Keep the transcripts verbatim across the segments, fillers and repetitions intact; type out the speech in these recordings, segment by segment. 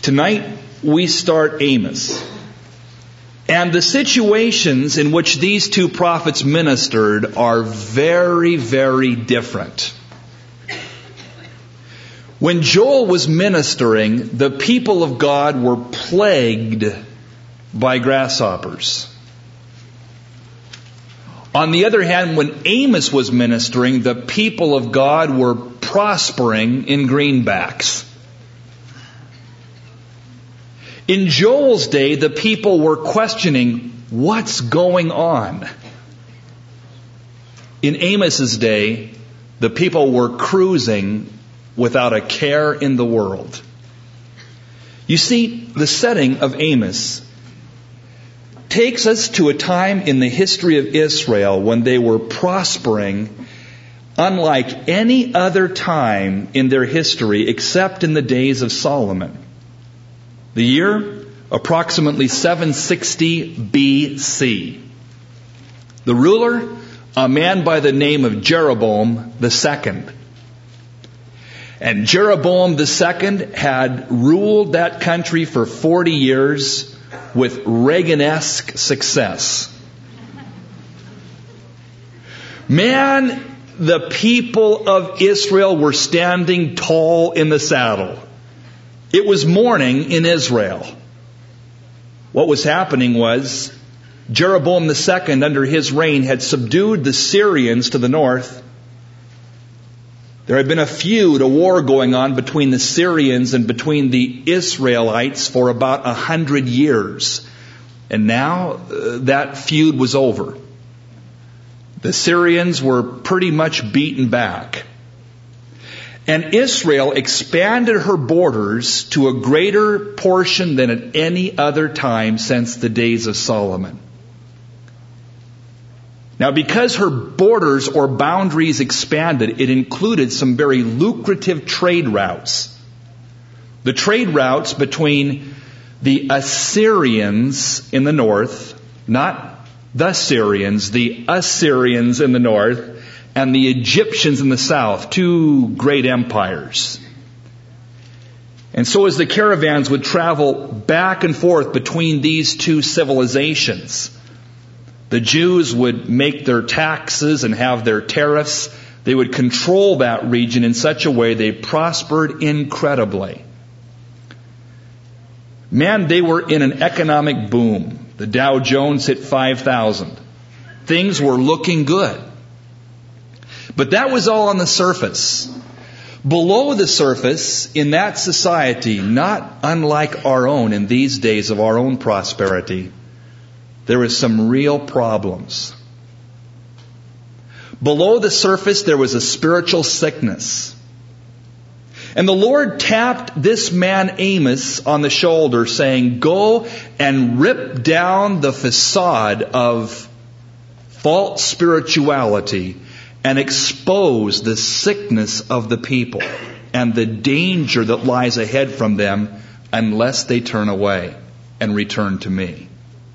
Tonight, we start Amos. And the situations in which these two prophets ministered are very, very different. When Joel was ministering, the people of God were plagued by grasshoppers. On the other hand, when Amos was ministering, the people of God were prospering in greenbacks. In Joel's day, the people were questioning, what's going on? In Amos's day, the people were cruising without a care in the world. You see, the setting of Amos takes us to a time in the history of Israel when they were prospering unlike any other time in their history except in the days of Solomon. The year, approximately seven sixty B C. The ruler, a man by the name of Jeroboam the Second. And Jeroboam the Second had ruled that country for forty years with Reagan-esque success. Man, the people of Israel were standing tall in the saddle. It was morning in Israel. What was happening was Jeroboam the Second, under his reign, had subdued the Syrians to the north. There had been a feud, a war going on between the Syrians and between the Israelites for about a hundred years. And now uh, that feud was over. The Syrians were pretty much beaten back. And Israel expanded her borders to a greater portion than at any other time since the days of Solomon. Now, because her borders or boundaries expanded, it included some very lucrative trade routes. The trade routes between the Assyrians in the north, not the Syrians, the Assyrians in the north, and the Egyptians in the south, two great empires. And so as the caravans would travel back and forth between these two civilizations, the Jews would make their taxes and have their tariffs. They would control that region in such a way they prospered incredibly. Man, they were in an economic boom. The Dow Jones hit five thousand. Things were looking good. But that was all on the surface. Below the surface, in that society, not unlike our own in these days of our own prosperity, there was some real problems. Below the surface, there was a spiritual sickness. And the Lord tapped this man Amos on the shoulder, saying, go and rip down the facade of false spirituality and expose the sickness of the people and the danger that lies ahead from them unless they turn away and return to me.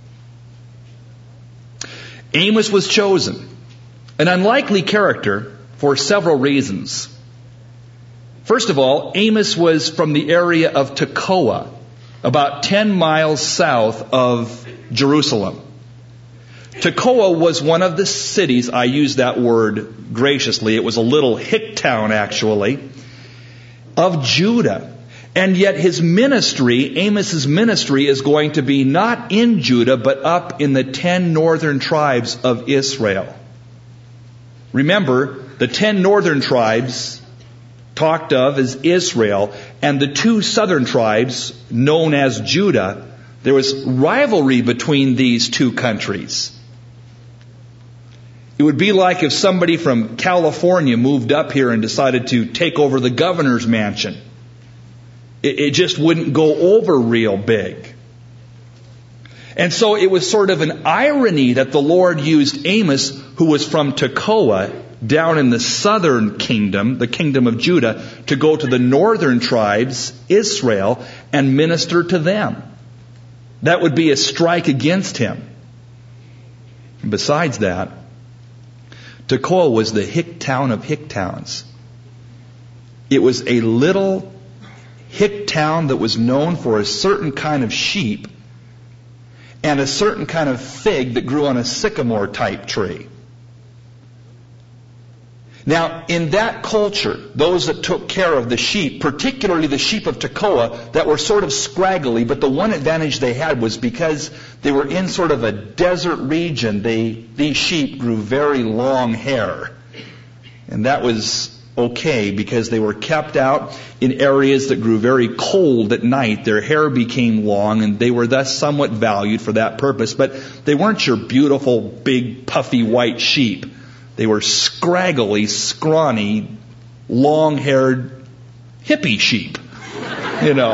Amos was chosen, an unlikely character, for several reasons. First of all, Amos was from the area of Tekoa, about ten miles south of Jerusalem. Tekoa was one of the cities, I use that word graciously, it was a little hick town actually, of Judah. And yet his ministry, Amos's ministry, is going to be not in Judah, but up in the ten northern tribes of Israel. Remember, the ten northern tribes talked of as Israel, and the two southern tribes, known as Judah, there was rivalry between these two countries. It would be like if somebody from California moved up here and decided to take over the governor's mansion. It, it just wouldn't go over real big. And so it was sort of an irony that the Lord used Amos, who was from Tekoa, down in the southern kingdom, the kingdom of Judah, to go to the northern tribes, Israel, and minister to them. That would be a strike against him. And besides that, Tekoa was the hick town of hick towns. It was a little hick town that was known for a certain kind of sheep and a certain kind of fig that grew on a sycamore type tree. Now, in that culture, those that took care of the sheep, particularly the sheep of Tekoa, that were sort of scraggly, but the one advantage they had was because they were in sort of a desert region, they, these sheep grew very long hair. And that was okay because they were kept out in areas that grew very cold at night. Their hair became long and they were thus somewhat valued for that purpose. But they weren't your beautiful, big, puffy white sheep. They were scraggly, scrawny, long-haired hippie sheep, you know.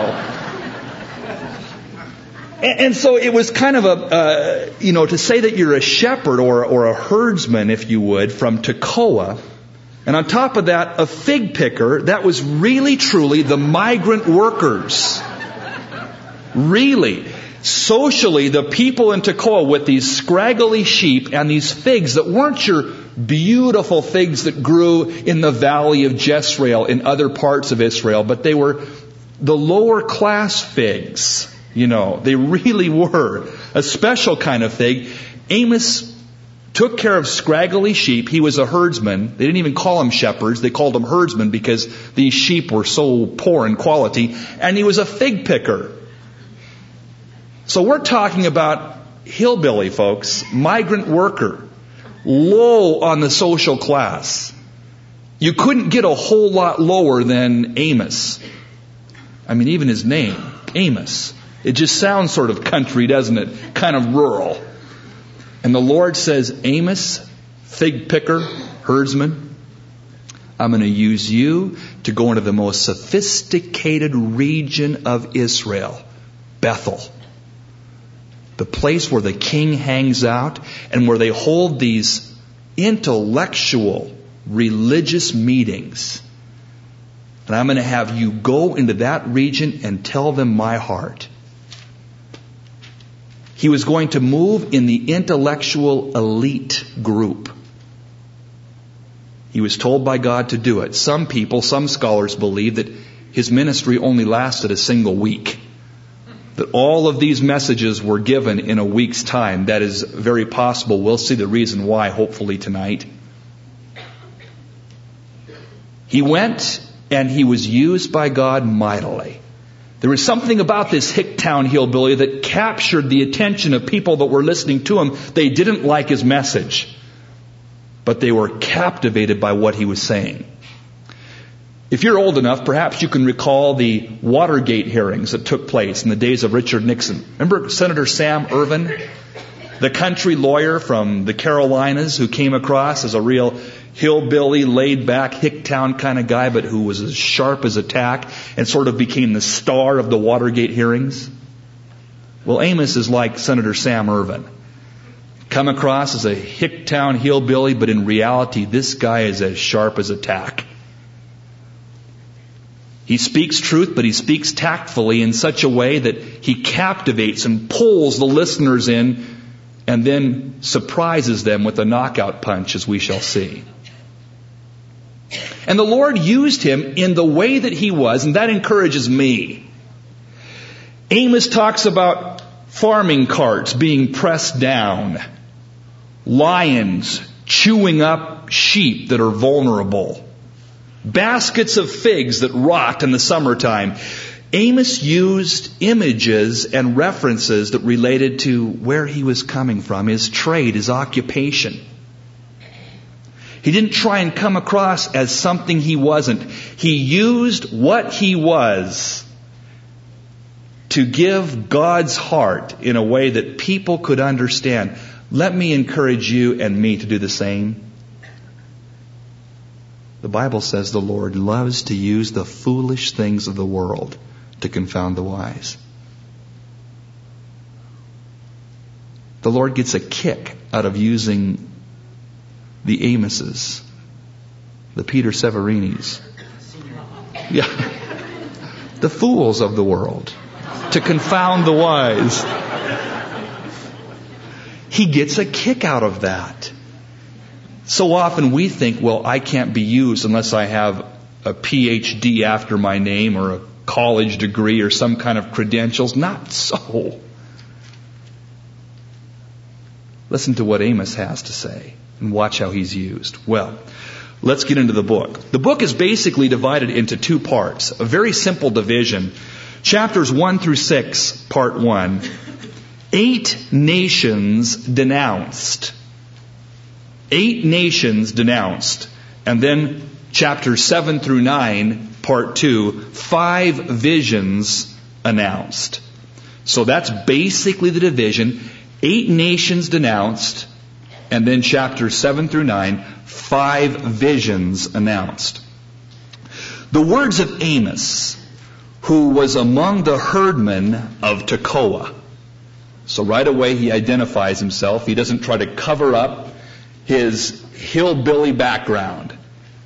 And, and so it was kind of a, uh, you know, to say that you're a shepherd or, or a herdsman, if you would, from Tekoa, and on top of that, a fig picker, that was really, truly the migrant workers. Really. Socially, the people in Tekoa with these scraggly sheep and these figs that weren't your beautiful figs that grew in the valley of Jezreel in other parts of Israel, but they were the lower class figs. You know, they really were a special kind of fig. Amos took care of scraggly sheep. He was a herdsman. They didn't even call him shepherds. They called him herdsmen because these sheep were so poor in quality. And he was a fig picker. So we're talking about hillbilly folks, migrant worker, low on the social class. You couldn't get a whole lot lower than Amos. I mean, even his name, Amos. It just sounds sort of country, doesn't it? Kind of rural. And the Lord says, Amos, fig picker, herdsman, I'm going to use you to go into the most sophisticated region of Israel, Bethel. The place where the king hangs out and where they hold these intellectual, religious meetings. And I'm going to have you go into that region and tell them my heart. He was going to move in the intellectual elite group. He was told by God to do it. Some people, some scholars believe that his ministry only lasted a single week. That all of these messages were given in a week's time. That is very possible. We'll see the reason why, hopefully, tonight. He went and he was used by God mightily. There was something about this Hicktown hillbilly that captured the attention of people that were listening to him. They didn't like his message, but they were captivated by what he was saying. If you're old enough, perhaps you can recall the Watergate hearings that took place in the days of Richard Nixon. Remember Senator Sam Ervin, the country lawyer from the Carolinas who came across as a real hillbilly, laid-back, Hicktown kind of guy, but who was as sharp as a tack and sort of became the star of the Watergate hearings? Well, Amos is like Senator Sam Ervin. Come across as a Hicktown hillbilly, but in reality, this guy is as sharp as a tack. He speaks truth, but he speaks tactfully in such a way that he captivates and pulls the listeners in and then surprises them with a knockout punch, as we shall see. And the Lord used him in the way that he was, and that encourages me. Amos talks about farming carts being pressed down, lions chewing up sheep that are vulnerable, baskets of figs that rot in the summertime. Amos used images and references that related to where he was coming from, his trade, his occupation. He didn't try and come across as something he wasn't. He used what he was to give God's heart in a way that people could understand. Let me encourage you and me to do the same. The Bible says the Lord loves to use the foolish things of the world to confound the wise. The Lord gets a kick out of using the Amoses, the Peter Severinis, yeah, the fools of the world to confound the wise. He gets a kick out of that. So often we think, well, I can't be used unless I have a P H D after my name or a college degree or some kind of credentials. Not so. Listen to what Amos has to say and watch how he's used. Well, let's get into the book. The book is basically divided into two parts. A very simple division. Chapters one through six, part one. Eight nations denounced. Eight nations denounced. And then chapters seven through nine, part two, five visions announced. So that's basically the division. Eight nations denounced, and then chapters seven through nine, five visions announced. The words of Amos, who was among the herdmen of Tekoa. So right away he identifies himself. He doesn't try to cover up his hillbilly background.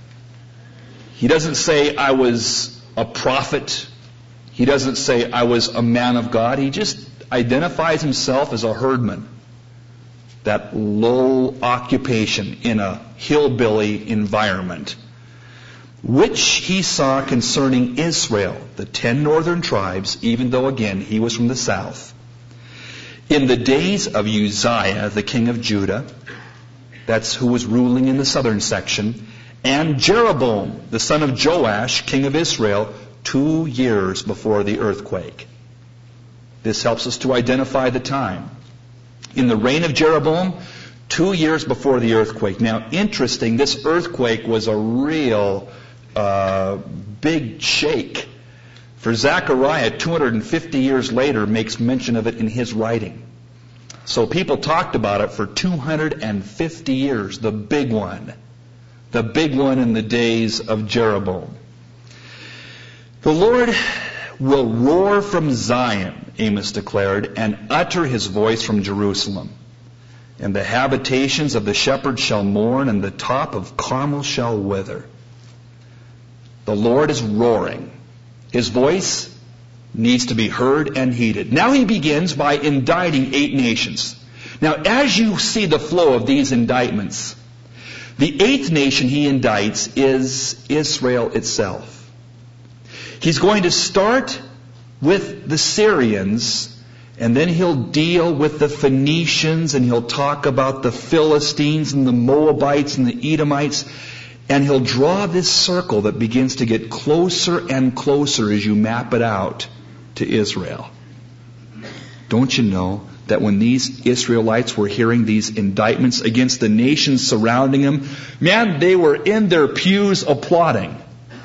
He doesn't say, I was a prophet. He doesn't say, I was a man of God. He just identifies himself as a herdman. That low occupation in a hillbilly environment, which he saw concerning Israel, the ten northern tribes, even though again he was from the south. In the days of Uzziah, the king of Judah, that's who was ruling in the southern section, and Jeroboam, the son of Joash, king of Israel, two years before the earthquake. This helps us to identify the time. In the reign of Jeroboam, two years before the earthquake. Now, interesting, this earthquake was a real uh, big shake. For Zechariah, two hundred fifty years later, makes mention of it in his writing. So people talked about it for two hundred fifty years, the big one. The big one in the days of Jeroboam. The Lord will roar from Zion, Amos declared, and utter his voice from Jerusalem. And the habitations of the shepherds shall mourn, and the top of Carmel shall wither. The Lord is roaring. His voice needs to be heard and heeded. Now he begins by indicting eight nations. Now, as you see the flow of these indictments, the eighth nation he indicts is Israel itself. He's going to start with the Syrians, and then he'll deal with the Phoenicians, and he'll talk about the Philistines and the Moabites and the Edomites, and he'll draw this circle that begins to get closer and closer as you map it out to Israel. Don't you know that when these Israelites were hearing these indictments against the nations surrounding them, man, they were in their pews applauding.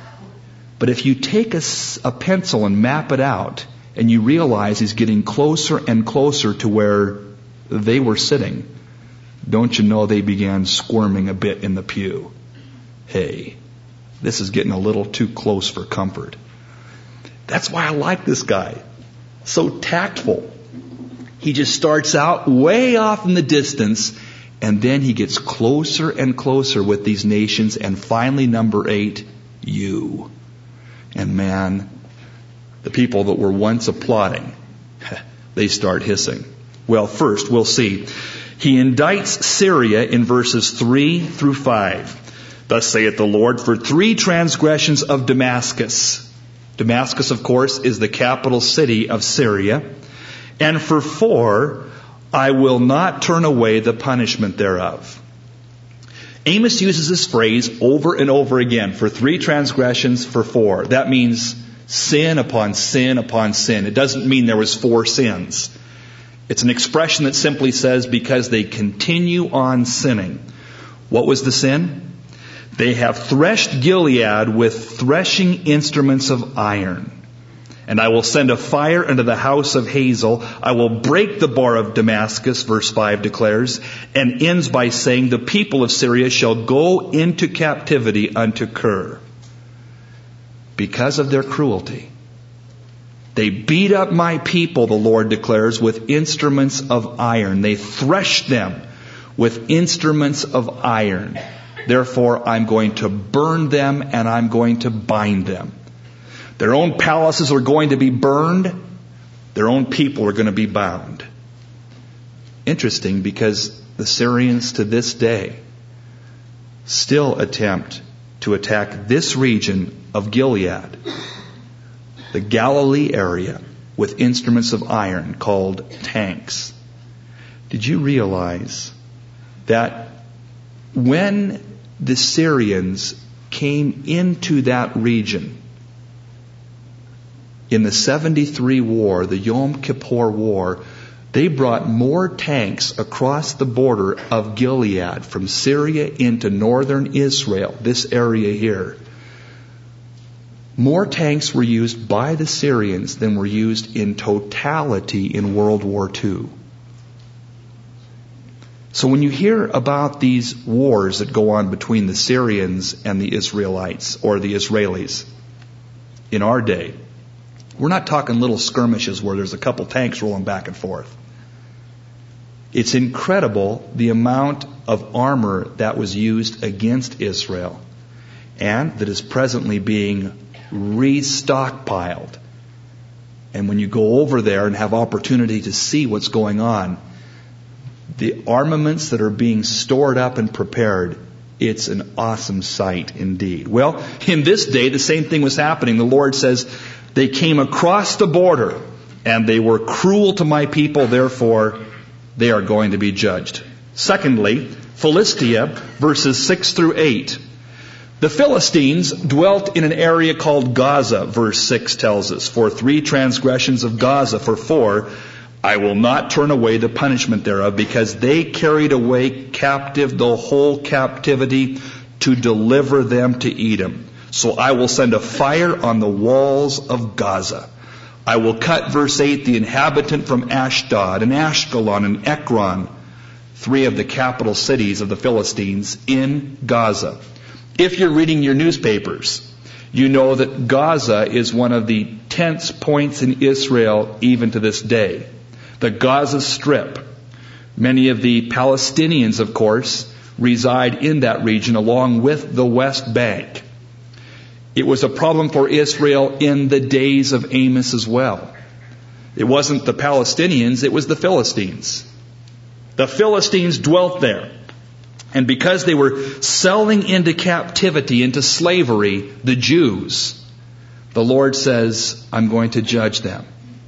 But if you take a, a pencil and map it out, and you realize he's getting closer and closer to where they were sitting, don't you know they began squirming a bit in the pew? Hey, this is getting a little too close for comfort. That's why I like this guy. So tactful. He just starts out way off in the distance, and then he gets closer and closer with these nations, and finally, number eight, you. And man, the people that were once applauding, they start hissing. Well, first, we'll see. He indicts Syria in verses three through five. Thus saith the Lord, for three transgressions of Damascus. Damascus, of course, is the capital city of Syria. And for four, I will not turn away the punishment thereof. Amos uses this phrase over and over again. For three transgressions, for four. That means sin upon sin upon sin. It doesn't mean there was four sins. It's an expression that simply says because they continue on sinning. What was the sin? They have threshed Gilead with threshing instruments of iron. And I will send a fire into the house of Hazel. I will break the bar of Damascus, verse five declares, and ends by saying, the people of Syria shall go into captivity unto Kir. Because of their cruelty. They beat up my people, the Lord declares, with instruments of iron. They threshed them with instruments of iron. Therefore, I'm going to burn them and I'm going to bind them. Their own palaces are going to be burned. Their own people are going to be bound. Interesting, because the Syrians to this day still attempt to attack this region of Gilead. the Galilee area with instruments of iron called tanks. Did you realize that when the Syrians came into that region in the seventy-three war, the Yom Kippur War, they brought more tanks across the border of Gilead from Syria into northern Israel, this area here. More tanks were used by the Syrians than were used in totality in World War Two. So when you hear about these wars that go on between the Syrians and the Israelites, or the Israelis, in our day, we're not talking little skirmishes where there's a couple tanks rolling back and forth. It's incredible the amount of armor that was used against Israel and that is presently being restockpiled. And when you go over there and have opportunity to see what's going on, the armaments that are being stored up and prepared, it's an awesome sight indeed. Well, in this day, the same thing was happening. The Lord says, they came across the border and they were cruel to my people, therefore they are going to be judged. Secondly, Philistia, verses six through eight. The Philistines dwelt in an area called Gaza, verse six tells us. For three transgressions of Gaza, for four, I will not turn away the punishment thereof, because they carried away captive the whole captivity to deliver them to Edom. So I will send a fire on the walls of Gaza. I will cut, verse eight, the inhabitant from Ashdod and Ashkelon and Ekron, three of the capital cities of the Philistines in Gaza. If you're reading your newspapers, you know that Gaza is one of the tense points in Israel even to this day. The Gaza Strip. Many of the Palestinians, of course, reside in that region along with the West Bank. It was a problem for Israel in the days of Amos as well. It wasn't the Palestinians, it was the Philistines. The Philistines dwelt there. And because they were selling into captivity, into slavery, the Jews, the Lord says, I'm going to judge them.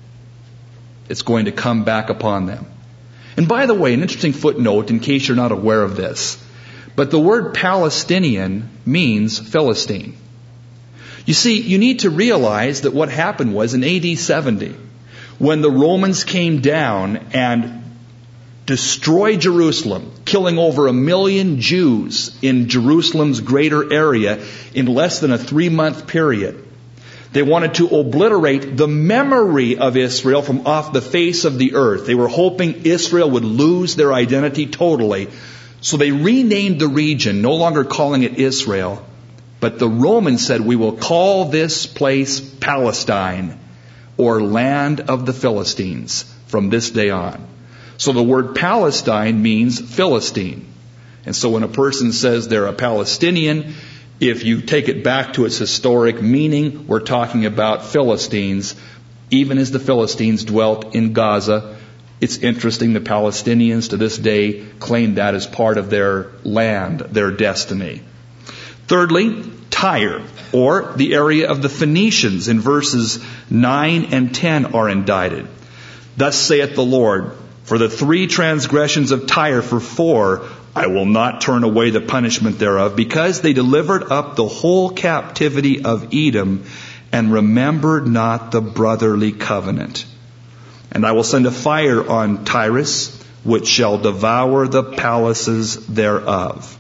It's going to come back upon them. And by the way, an interesting footnote in case you're not aware of this, but the word Palestinian means Philistine. You see, you need to realize that what happened was in A D seventy, when the Romans came down and destroyed Jerusalem, killing over a million Jews in Jerusalem's greater area in less than a three-month period. They wanted to obliterate the memory of Israel from off the face of the earth. They were hoping Israel would lose their identity totally. So they renamed the region, no longer calling it Israel. But the Romans said, we will call this place Palestine, or land of the Philistines, from this day on. So the word Palestine means Philistine. And so when a person says they're a Palestinian, if you take it back to its historic meaning, we're talking about Philistines, even as the Philistines dwelt in Gaza. It's interesting, the Palestinians to this day claim that as part of their land, their destiny. Thirdly, Tyre, or the area of the Phoenicians in verses nine and ten are indicted. Thus saith the Lord, for the three transgressions of Tyre, for four, I will not turn away the punishment thereof, because they delivered up the whole captivity of Edom and remembered not the brotherly covenant. And I will send a fire on Tyrus, which shall devour the palaces thereof.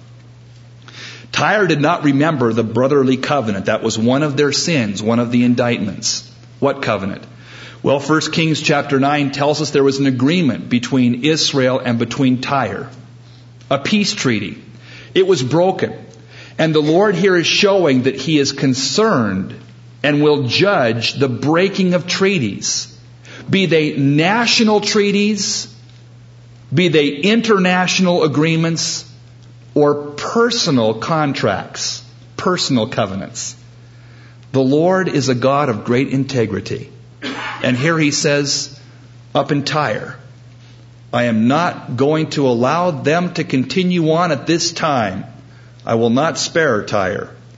Tyre did not remember the brotherly covenant. That was one of their sins, one of the indictments. What covenant? Well, First Kings chapter nine tells us there was an agreement between Israel and between Tyre. A peace treaty. It was broken. And the Lord here is showing that He is concerned and will judge the breaking of treaties. Be they national treaties, be they international agreements, or personal contracts, personal covenants. The Lord is a God of great integrity. And here He says, up in Tyre, I am not going to allow them to continue on at this time. I will not spare Tyre.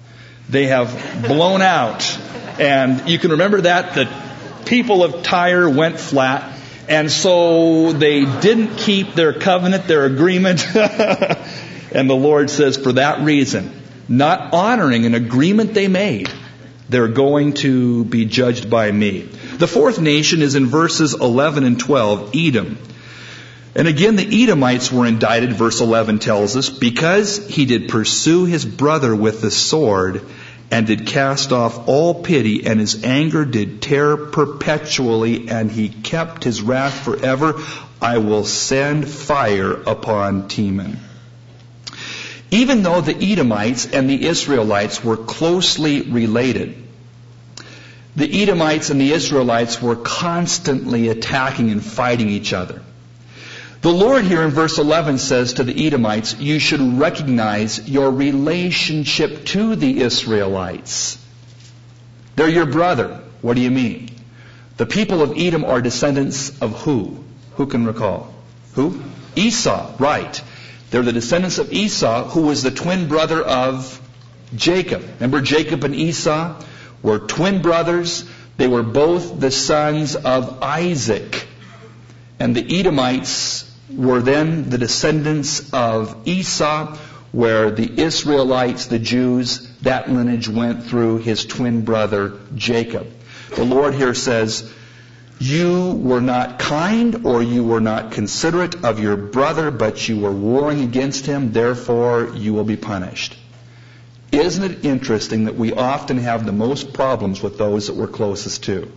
They have blown out. And you can remember that. The people of Tyre went flat. And so they didn't keep their covenant, their agreement. And the Lord says, for that reason, not honoring an agreement they made, they're going to be judged by me. The fourth nation is in verses eleven and twelve, Edom. And again, the Edomites were indicted, verse eleven tells us, because he did pursue his brother with the sword, and did cast off all pity, and his anger did tear perpetually, and he kept his wrath forever. I will send fire upon Teman. Even though the Edomites and the Israelites were closely related, the Edomites and the Israelites were constantly attacking and fighting each other. The Lord here in verse eleven says to the Edomites, you should recognize your relationship to the Israelites. They're your brother. What do you mean? The people of Edom are descendants of who? Who can recall? Who? Esau, right. They're the descendants of Esau, who was the twin brother of Jacob. Remember, Jacob and Esau were twin brothers. They were both the sons of Isaac. And the Edomites were then the descendants of Esau, where the Israelites, the Jews, that lineage went through his twin brother Jacob. The Lord here says, you were not kind or you were not considerate of your brother, but you were warring against him, therefore you will be punished. Isn't it interesting that we often have the most problems with those that we're closest to?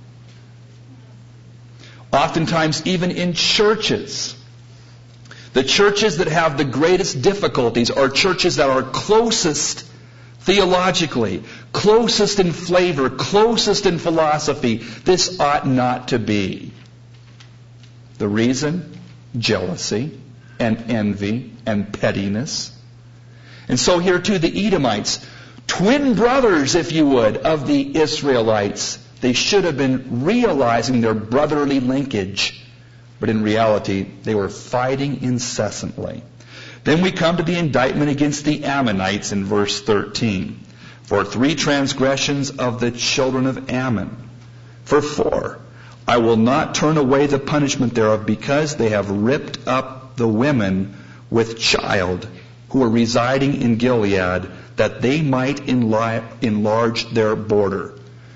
Oftentimes, even in churches, the churches that have the greatest difficulties are churches that are closest theologically, closest in flavor, closest in philosophy. This ought not to be. The reason? Jealousy and envy and pettiness. And so here too, the Edomites, twin brothers, if you would, of the Israelites. They should have been realizing their brotherly linkage, but in reality, they were fighting incessantly. Then we come to the indictment against the Ammonites in verse thirteen. For three transgressions of the children of Ammon. For four, I will not turn away the punishment thereof, because they have ripped up the women with child who are residing in Gilead, that they might enlarge their border.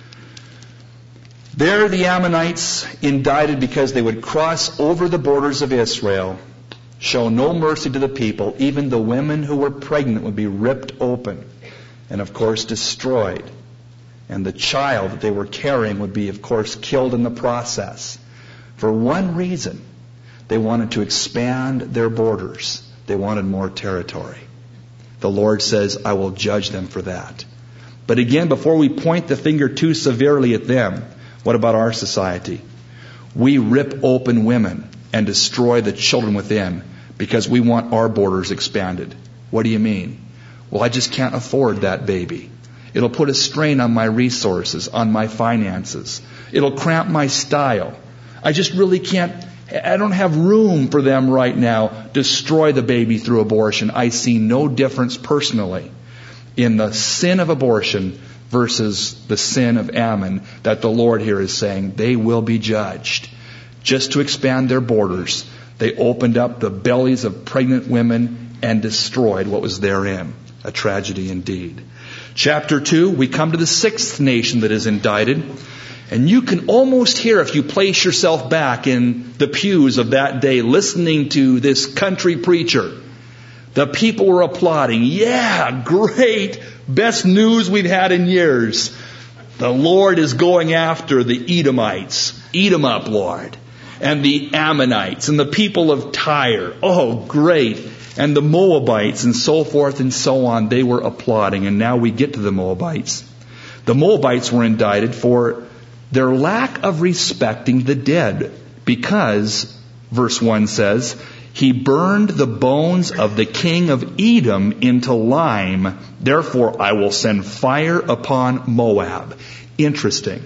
There the Ammonites indicted because they would cross over the borders of Israel, show no mercy to the people. Even the women who were pregnant would be ripped open and, of course, destroyed. And the child that they were carrying would be, of course, killed in the process. For one reason, they wanted to expand their borders. They wanted more territory. The Lord says, I will judge them for that. But again, before we point the finger too severely at them, what about our society? We rip open women and destroy the children within because we want our borders expanded. What do you mean? Well, I just can't afford that baby. It'll put a strain on my resources, on my finances. It'll cramp my style. I just really can't, I don't have room for them right now. Destroy the baby through abortion. I see no difference personally in the sin of abortion versus the sin of Ammon, that the Lord here is saying they will be judged. Just to expand their borders, they opened up the bellies of pregnant women and destroyed what was therein. A tragedy indeed. Chapter two, we come to the sixth nation that is indicted. And you can almost hear, if you place yourself back in the pews of that day, listening to this country preacher, the people were applauding. Yeah, great. Best news we've had in years. The Lord is going after the Edomites. Eat them up, Lord. And the Ammonites and the people of Tyre. Oh, great. And the Moabites and so forth and so on. They were applauding. And now we get to the Moabites. The Moabites were indicted for their lack of respecting the dead. Because, verse one says, he burned the bones of the king of Edom into lime. Therefore, I will send fire upon Moab. Interesting.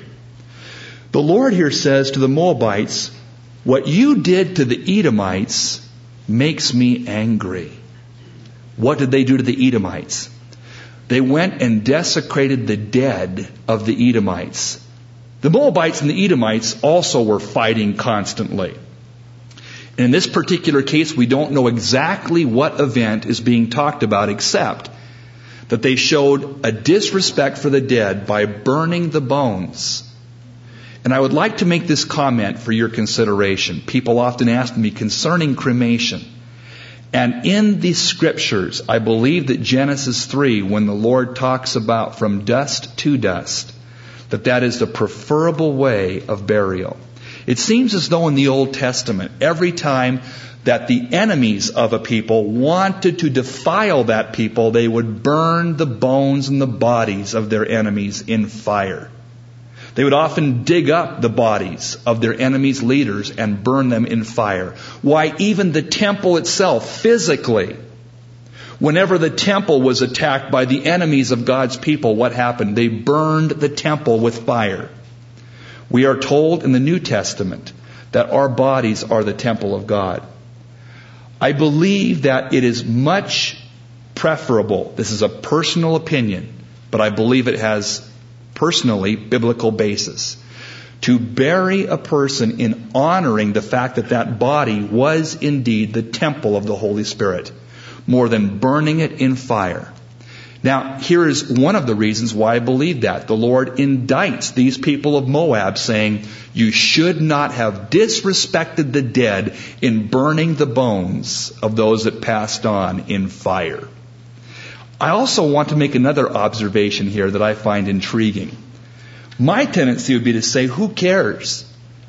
The Lord here says to the Moabites, what you did to the Edomites makes me angry. What did they do to the Edomites? They went and desecrated the dead of the Edomites. The Moabites and the Edomites also were fighting constantly. And in this particular case, we don't know exactly what event is being talked about, except that they showed a disrespect for the dead by burning the bones. And I would like to make this comment for your consideration. People often ask me concerning cremation. And in the scriptures, I believe that Genesis three, when the Lord talks about from dust to dust, that that is the preferable way of burial. It seems as though in the Old Testament, every time that the enemies of a people wanted to defile that people, they would burn the bones and the bodies of their enemies in fire. They would often dig up the bodies of their enemies' leaders and burn them in fire. Why, even the temple itself, physically, whenever the temple was attacked by the enemies of God's people, what happened? They burned the temple with fire. We are told in the New Testament that our bodies are the temple of God. I believe that it is much preferable, this is a personal opinion, but I believe it has personally biblical basis, to bury a person in honoring the fact that that body was indeed the temple of the Holy Spirit, more than burning it in fire. Now, here is one of the reasons why I believe that. The Lord indicts these people of Moab, saying, you should not have disrespected the dead in burning the bones of those that passed on in fire. I also want to make another observation here that I find intriguing. My tendency would be to say, who cares?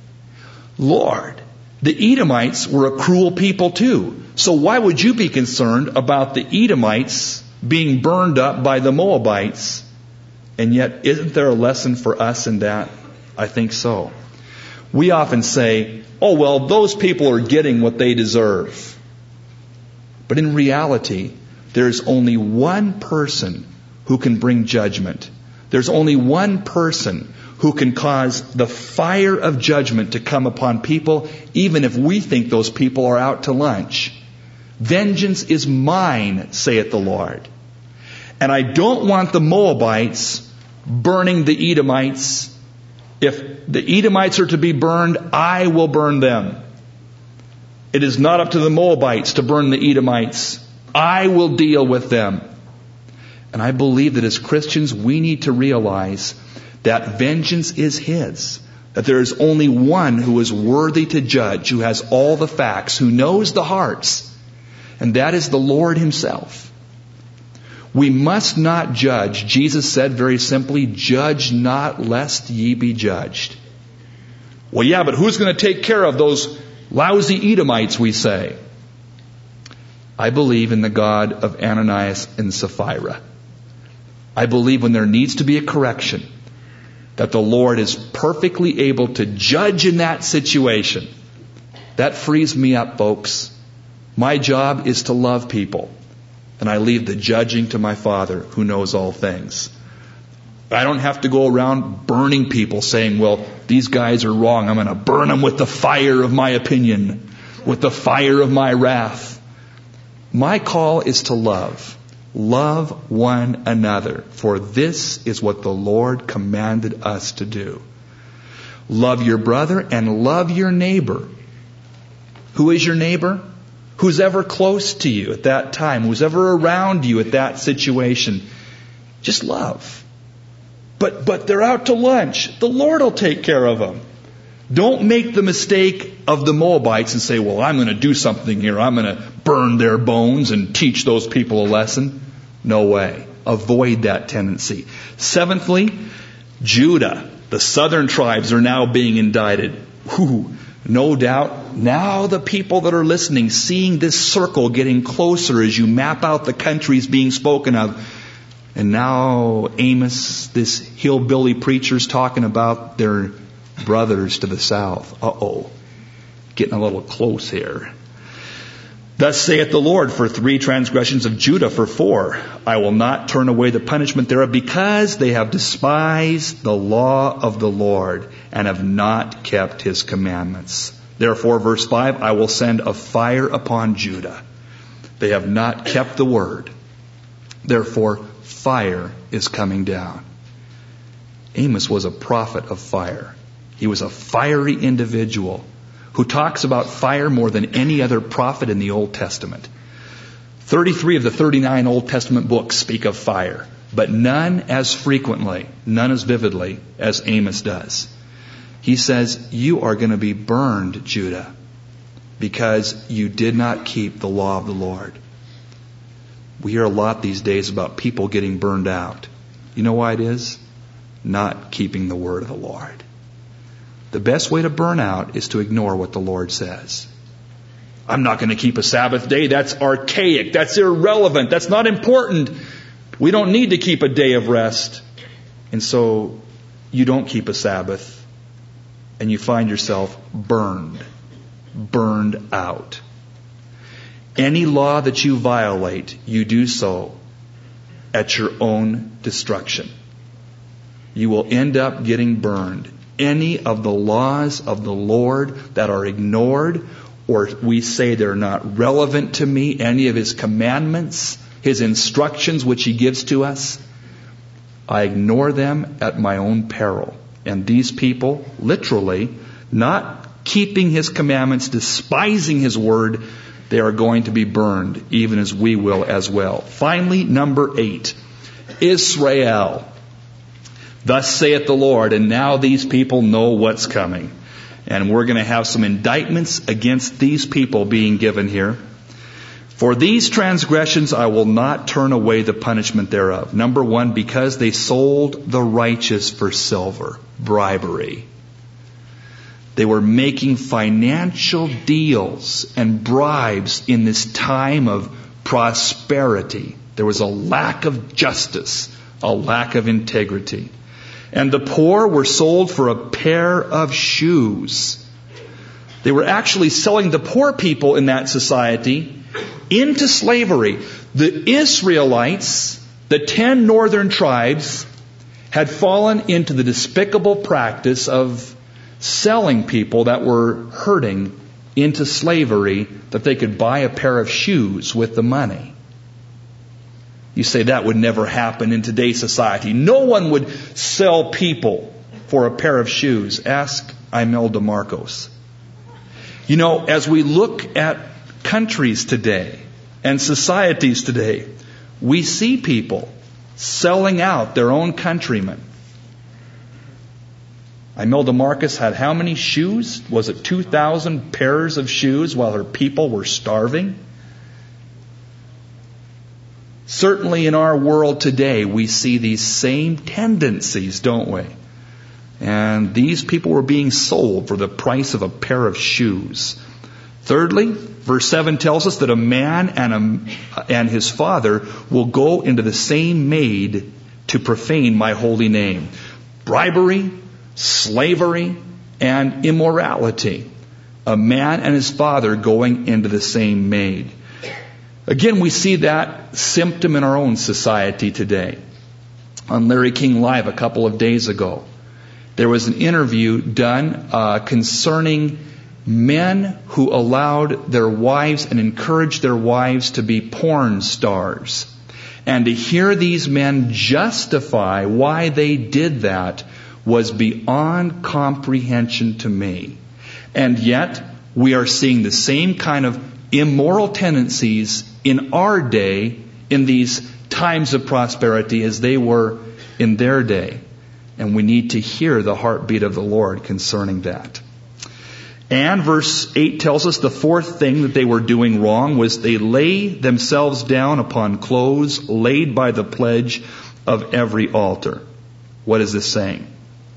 Lord, the Edomites were a cruel people too. So why would you be concerned about the Edomites being burned up by the Moabites? And yet, isn't there a lesson for us in that? I think so. We often say, oh, well, those people are getting what they deserve. But in reality, there's only one person who can bring judgment. There's only one person who can cause the fire of judgment to come upon people, even if we think those people are out to lunch. Vengeance is mine, saith the Lord. And I don't want the Moabites burning the Edomites. If the Edomites are to be burned, I will burn them. It is not up to the Moabites to burn the Edomites. I will deal with them. And I believe that as Christians, we need to realize that vengeance is His. That there is only one who is worthy to judge, who has all the facts, who knows the hearts. And that is the Lord Himself. We must not judge. Jesus said very simply, judge not lest ye be judged. Well, yeah, but who's going to take care of those lousy Edomites, we say? I believe in the God of Ananias and Sapphira. I believe when there needs to be a correction, that the Lord is perfectly able to judge in that situation. That frees me up, folks. My job is to love people, and I leave the judging to my Father who knows all things. I don't have to go around burning people saying, well, these guys are wrong. I'm going to burn them with the fire of my opinion, with the fire of my wrath. My call is to love. Love one another, for this is what the Lord commanded us to do. Love your brother and love your neighbor. Who is your neighbor? Who's ever close to you at that time, who's ever around you at that situation. Just love. But but they're out to lunch. The Lord will take care of them. Don't make the mistake of the Moabites and say, well, I'm going to do something here. I'm going to burn their bones and teach those people a lesson. No way. Avoid that tendency. Seventhly, Judah. The southern tribes are now being indicted. Whew. No doubt, now the people that are listening, seeing this circle getting closer as you map out the countries being spoken of. And now Amos, this hillbilly preacher's talking about their brothers to the south. Uh-oh. Getting a little close here. Thus saith the Lord, for three transgressions of Judah, for four, I will not turn away the punishment thereof, because they have despised the law of the Lord and have not kept His commandments. Therefore, verse five, I will send a fire upon Judah. They have not kept the word. Therefore, fire is coming down. Amos was a prophet of fire. He was a fiery individual who talks about fire more than any other prophet in the Old Testament. thirty-three of the thirty-nine Old Testament books speak of fire, but none as frequently, none as vividly as Amos does. He says, you are going to be burned, Judah, because you did not keep the law of the Lord. We hear a lot these days about people getting burned out. You know why it is? Not keeping the word of the Lord. The best way to burn out is to ignore what the Lord says. I'm not going to keep a Sabbath day. That's archaic. That's irrelevant. That's not important. We don't need to keep a day of rest. And so you don't keep a Sabbath and you find yourself burned, burned out. Any law that you violate, you do so at your own destruction. You will end up getting burned. Any of the laws of the Lord that are ignored, or we say they're not relevant to me, any of His commandments, His instructions which He gives to us, I ignore them at my own peril. And these people, literally, not keeping His commandments, despising His word, they are going to be burned, even as we will as well. Finally, number eight, Israel. Thus saith the Lord, and now these people know what's coming. And we're going to have some indictments against these people being given here. For these transgressions I will not turn away the punishment thereof. Number one, because they sold the righteous for silver. Bribery. They were making financial deals and bribes in this time of prosperity. There was a lack of justice, a lack of integrity. And the poor were sold for a pair of shoes. They were actually selling the poor people in that society into slavery. The Israelites, the ten northern tribes, had fallen into the despicable practice of selling people that were hurting into slavery that they could buy a pair of shoes with the money. You say that would never happen in today's society. No one would sell people for a pair of shoes. Ask Imelda Marcos. You know, as we look at countries today and societies today, we see people selling out their own countrymen. Imelda Marcos had how many shoes? Was it two thousand pairs of shoes while her people were starving? Certainly in our world today, we see these same tendencies, don't we? And these people were being sold for the price of a pair of shoes. Thirdly, verse seven tells us that a man and, a, and his father will go into the same maid to profane my holy name. Bribery, slavery, and immorality. A man and his father going into the same maid. Again, we see that symptom in our own society today. On Larry King Live a couple of days ago, there was an interview done uh, concerning men who allowed their wives and encouraged their wives to be porn stars. And to hear these men justify why they did that was beyond comprehension to me. And yet, we are seeing the same kind of immoral tendencies in our day, in these times of prosperity, as they were in their day. And we need to hear the heartbeat of the Lord concerning that. And verse eight tells us the fourth thing that they were doing wrong was they lay themselves down upon clothes laid by the pledge of every altar. What is this saying?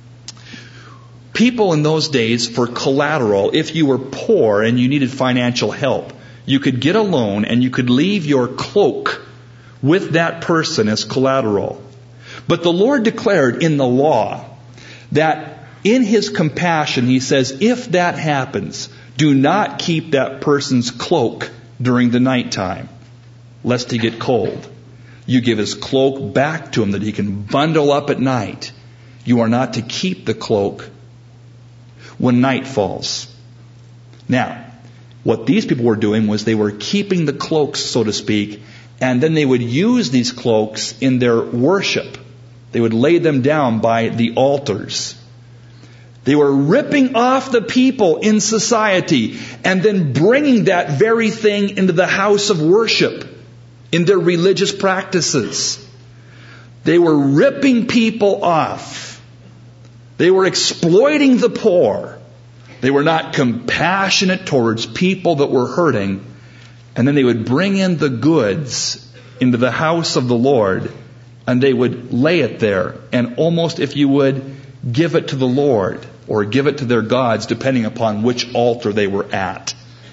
People in those days, for collateral, if you were poor and you needed financial help, you could get a loan and you could leave your cloak with that person as collateral. But the Lord declared in the law that in His compassion, He says, if that happens, do not keep that person's cloak during the nighttime, lest he get cold. You give his cloak back to him that he can bundle up at night. You are not to keep the cloak when night falls. Now, what these people were doing was they were keeping the cloaks, so to speak, And then they would use these cloaks in their worship. They would lay them down by the altars. They were ripping off the people in society and then bringing that very thing into the house of worship, in their religious practices. They were ripping people off. They were exploiting the poor. They were not compassionate towards people that were hurting. And then they would bring in the goods into the house of the Lord, and they would lay it there, and almost, if you would, give it to the Lord or give it to their gods, depending upon which altar they were at.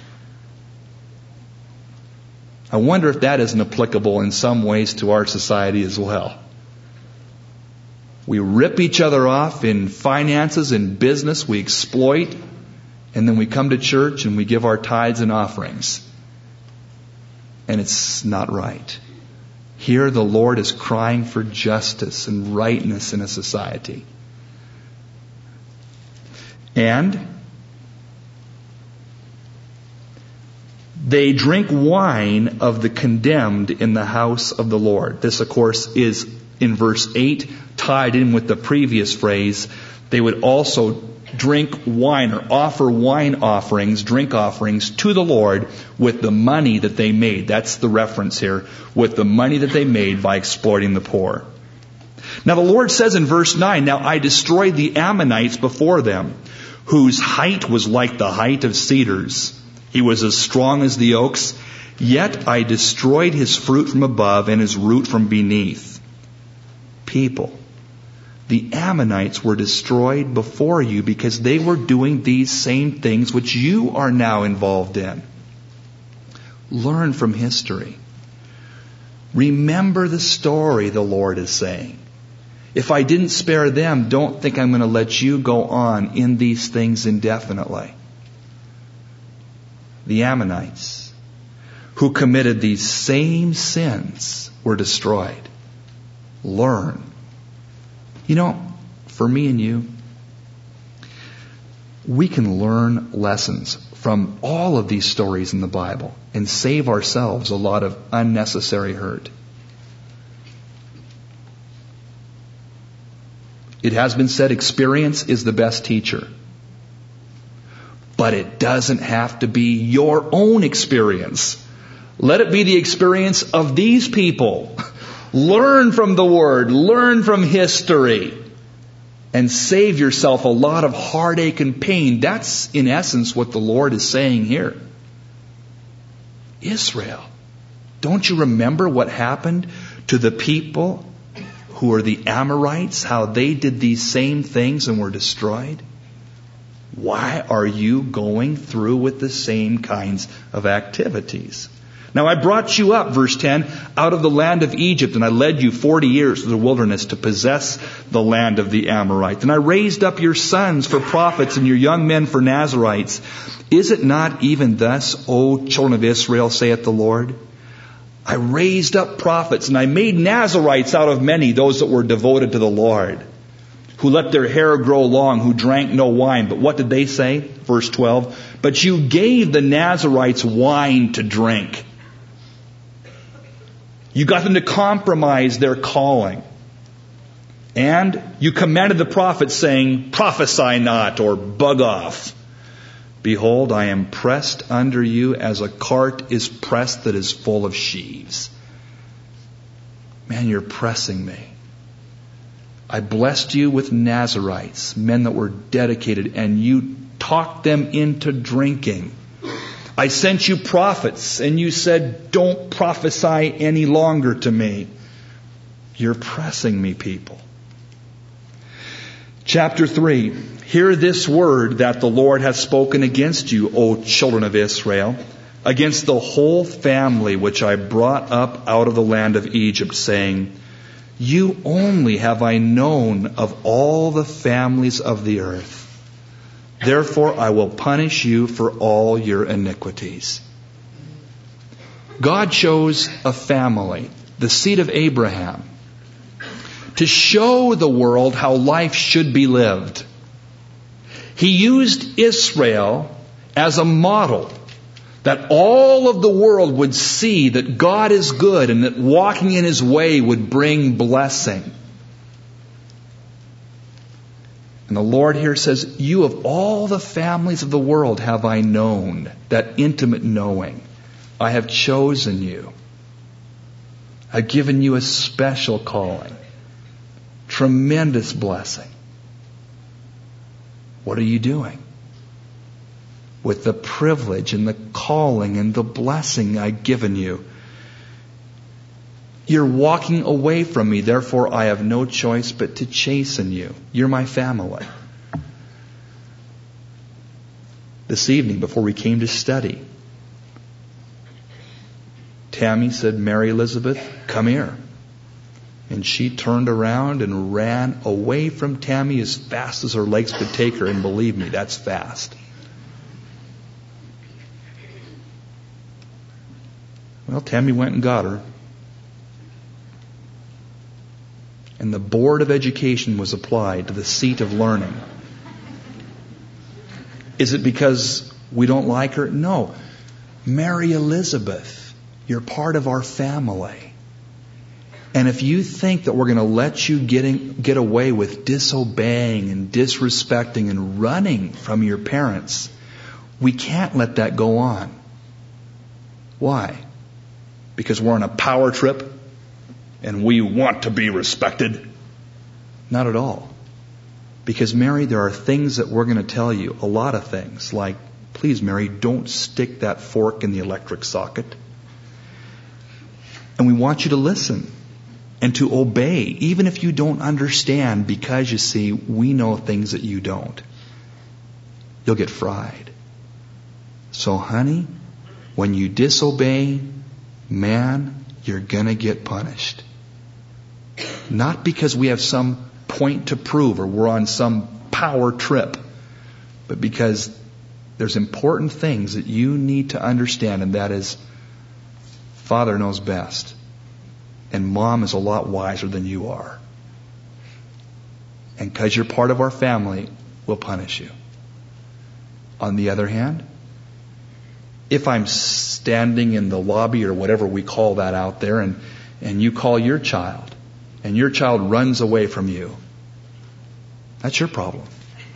I wonder if that isn't applicable in some ways to our society as well. We rip each other off in finances, in business, we exploit, and then we come to church and we give our tithes and offerings. And it's not right. Here the Lord is crying for justice and rightness in a society. And they drink wine of the condemned in the house of the Lord. This, of course, is in verse eight, tied in with the previous phrase. They would also drink wine or offer wine offerings, drink offerings to the Lord with the money that they made. That's the reference here, with the money that they made by exploiting the poor. Now the Lord says in verse nine, "Now I destroyed the Ammonites before them, whose height was like the height of cedars. He was as strong as the oaks, yet I destroyed his fruit from above and his root from beneath." People, the Ammonites were destroyed before you because they were doing these same things which you are now involved in. Learn from history. Remember the story, the Lord is saying. If I didn't spare them, don't think I'm going to let you go on in these things indefinitely. The Ammonites, who committed these same sins, were destroyed. Learn. You know, for me and you, we can learn lessons from all of these stories in the Bible and save ourselves a lot of unnecessary hurt. It has been said experience is the best teacher. But it doesn't have to be your own experience. Let it be the experience of these people. Learn from the Word. Learn from history. And save yourself a lot of heartache and pain. That's in essence what the Lord is saying here. Israel, don't you remember what happened to the people who are the Amorites? How they did these same things and were destroyed? Why are you going through with the same kinds of activities? Now I brought you up, verse ten, out of the land of Egypt, and I led you forty years to the wilderness to possess the land of the Amorites. And I raised up your sons for prophets and your young men for Nazirites. Is it not even thus, O children of Israel, saith the Lord? I raised up prophets, and I made Nazirites out of many, those that were devoted to the Lord, who let their hair grow long, who drank no wine. But what did they say? Verse twelve, but you gave the Nazirites wine to drink. You got them to compromise their calling. And you commanded the prophets, saying, prophesy not, or bug off. Behold, I am pressed under you as a cart is pressed that is full of sheaves. Man, you're pressing me. I blessed you with Nazirites, men that were dedicated, and you talked them into drinking. I sent you prophets, and you said, don't prophesy any longer to me. You're pressing me, people. Chapter three. Hear this word that the Lord hath spoken against you, O children of Israel, against the whole family which I brought up out of the land of Egypt, saying, you only have I known of all the families of the earth. Therefore I will punish you for all your iniquities. God chose a family, the seed of Abraham, to show the world how life should be lived. He used Israel as a model that all of the world would see that God is good and that walking in His way would bring blessing. And the Lord here says, you of all the families of the world have I known, that intimate knowing. I have chosen you. I've given you a special calling. Tremendous blessing. What are you doing with the privilege and the calling and the blessing I've given you? You're walking away from me, therefore I have no choice but to chasten you. You're my family. This evening, before we came to study, Tammy said, Mary Elizabeth, come here. And she turned around and ran away from Tammy as fast as her legs could take her. And believe me, that's fast. Well, Tammy went and got her. And the Board of Education was applied to the seat of learning. Is it because we don't like her? No. Mary Elizabeth, you're part of our family. And if you think that we're going to let you get, in, get away with disobeying and disrespecting and running from your parents, we can't let that go on. Why? Because we're on a power trip and we want to be respected? Not at all. Because, Mary, there are things that we're going to tell you, a lot of things, like, please, Mary, don't stick that fork in the electric socket. And we want you to listen and to obey, even if you don't understand, because, you see, we know things that you don't. You'll get fried. So, honey, when you disobey, man, you're going to get punished. Not because we have some point to prove or we're on some power trip, but because there's important things that you need to understand, and that is, Father knows best. And Mom is a lot wiser than you are. And because you're part of our family, we'll punish you. On the other hand, if I'm standing in the lobby or whatever we call that out there, and, and you call your child, and your child runs away from you, that's your problem.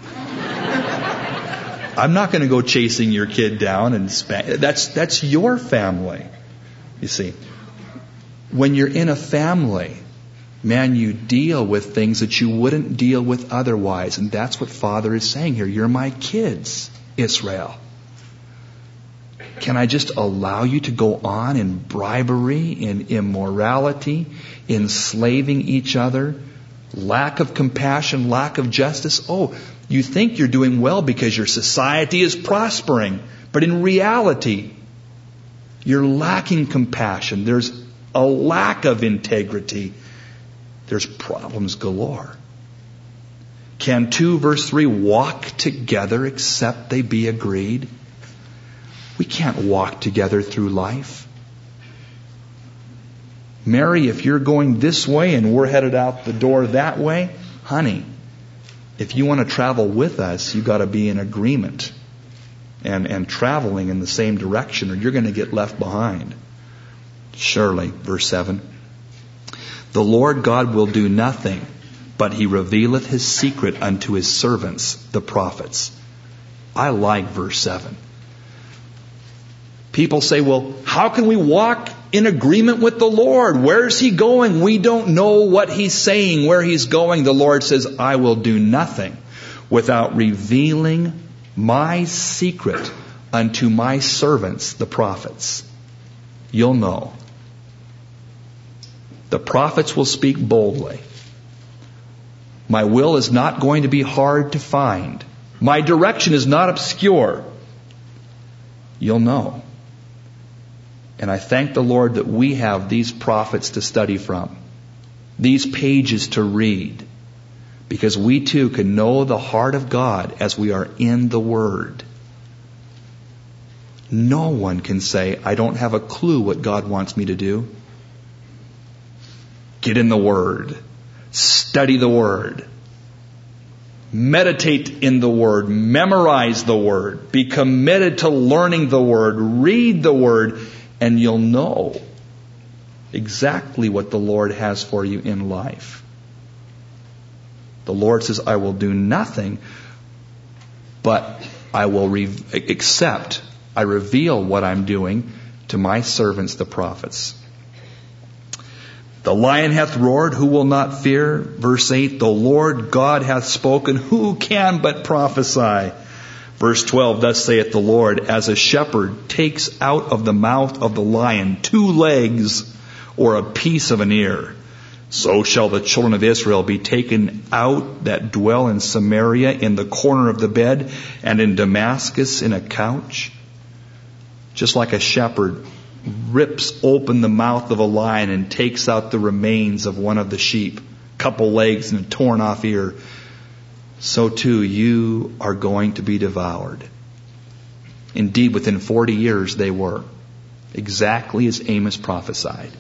I'm not going to go chasing your kid down and spank. That's, that's your family. You see, when you're in a family, man, you deal with things that you wouldn't deal with otherwise. And that's what Father is saying here. You're my kids, Israel. Can I just allow you to go on in bribery, in immorality, enslaving each other, lack of compassion, lack of justice? Oh, you think you're doing well because your society is prospering. But in reality, you're lacking compassion. There's a lack of integrity. There's problems galore. Can two, verse three, walk together except they be agreed? We can't walk together through life. Mary, if you're going this way and we're headed out the door that way, honey, if you want to travel with us, you've got to be in agreement and, and traveling in the same direction, or you're going to get left behind. Surely, verse seven, the Lord God will do nothing, but He revealeth His secret unto His servants, the prophets. I like verse seven. People say, well, how can we walk in agreement with the Lord? Where's He going? We don't know what He's saying, where He's going. The Lord says, I will do nothing without revealing my secret unto my servants, the prophets. You'll know. The prophets will speak boldly. My will is not going to be hard to find. My direction is not obscure. You'll know. And I thank the Lord that we have these prophets to study from, these pages to read, because we too can know the heart of God as we are in the Word. No one can say, I don't have a clue what God wants me to do. Get in the Word. Study the Word. Meditate in the Word. Memorize the Word. Be committed to learning the Word. Read the Word, and you'll know exactly what the Lord has for you in life. The Lord says, I will do nothing, but I will re- accept, I reveal what I'm doing to my servants, the prophets. The lion hath roared, who will not fear? Verse eight, the Lord God hath spoken, who can but prophesy? Verse twelve, thus saith the Lord, as a shepherd takes out of the mouth of the lion two legs or a piece of an ear, so shall the children of Israel be taken out that dwell in Samaria in the corner of the bed, and in Damascus in a couch. Just like a shepherd rips open the mouth of a lion and takes out the remains of one of the sheep, couple legs and a torn off ear, so too you are going to be devoured. Indeed, within forty years they were, exactly as Amos prophesied.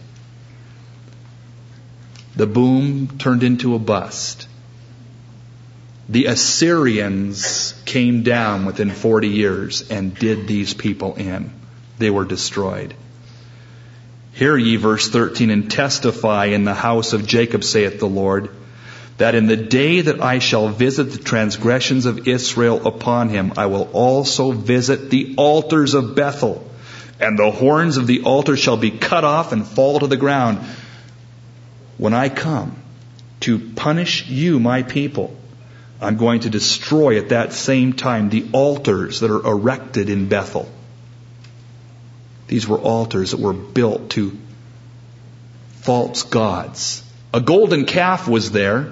The boom turned into a bust. The Assyrians came down within forty years and did these people in. They were destroyed. Hear ye, verse thirteen, and testify in the house of Jacob, saith the Lord, that in the day that I shall visit the transgressions of Israel upon him, I will also visit the altars of Bethel, and the horns of the altar shall be cut off and fall to the ground. When I come to punish you, my people, I'm going to destroy at that same time the altars that are erected in Bethel. These were altars that were built to false gods. A golden calf was there.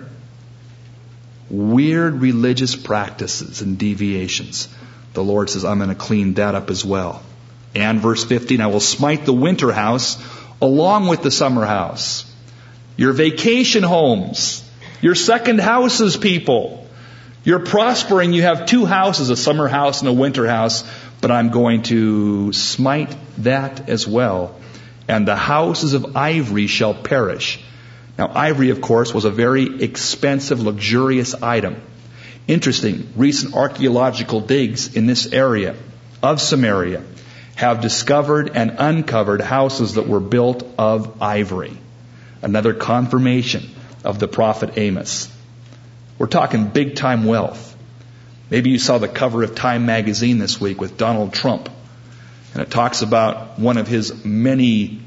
Weird religious practices and deviations. The Lord says, I'm going to clean that up as well. And verse fifteen, I will smite the winter house along with the summer house. Your vacation homes, your second houses, people. You're prospering. You have two houses, a summer house and a winter house. But I'm going to smite that as well. And the houses of ivory shall perish. Now, ivory, of course, was a very expensive, luxurious item. Interesting, recent archaeological digs in this area of Samaria have discovered and uncovered houses that were built of ivory. Another confirmation of the prophet Amos. We're talking big-time wealth. Maybe you saw the cover of Time magazine this week with Donald Trump. And it talks about one of his many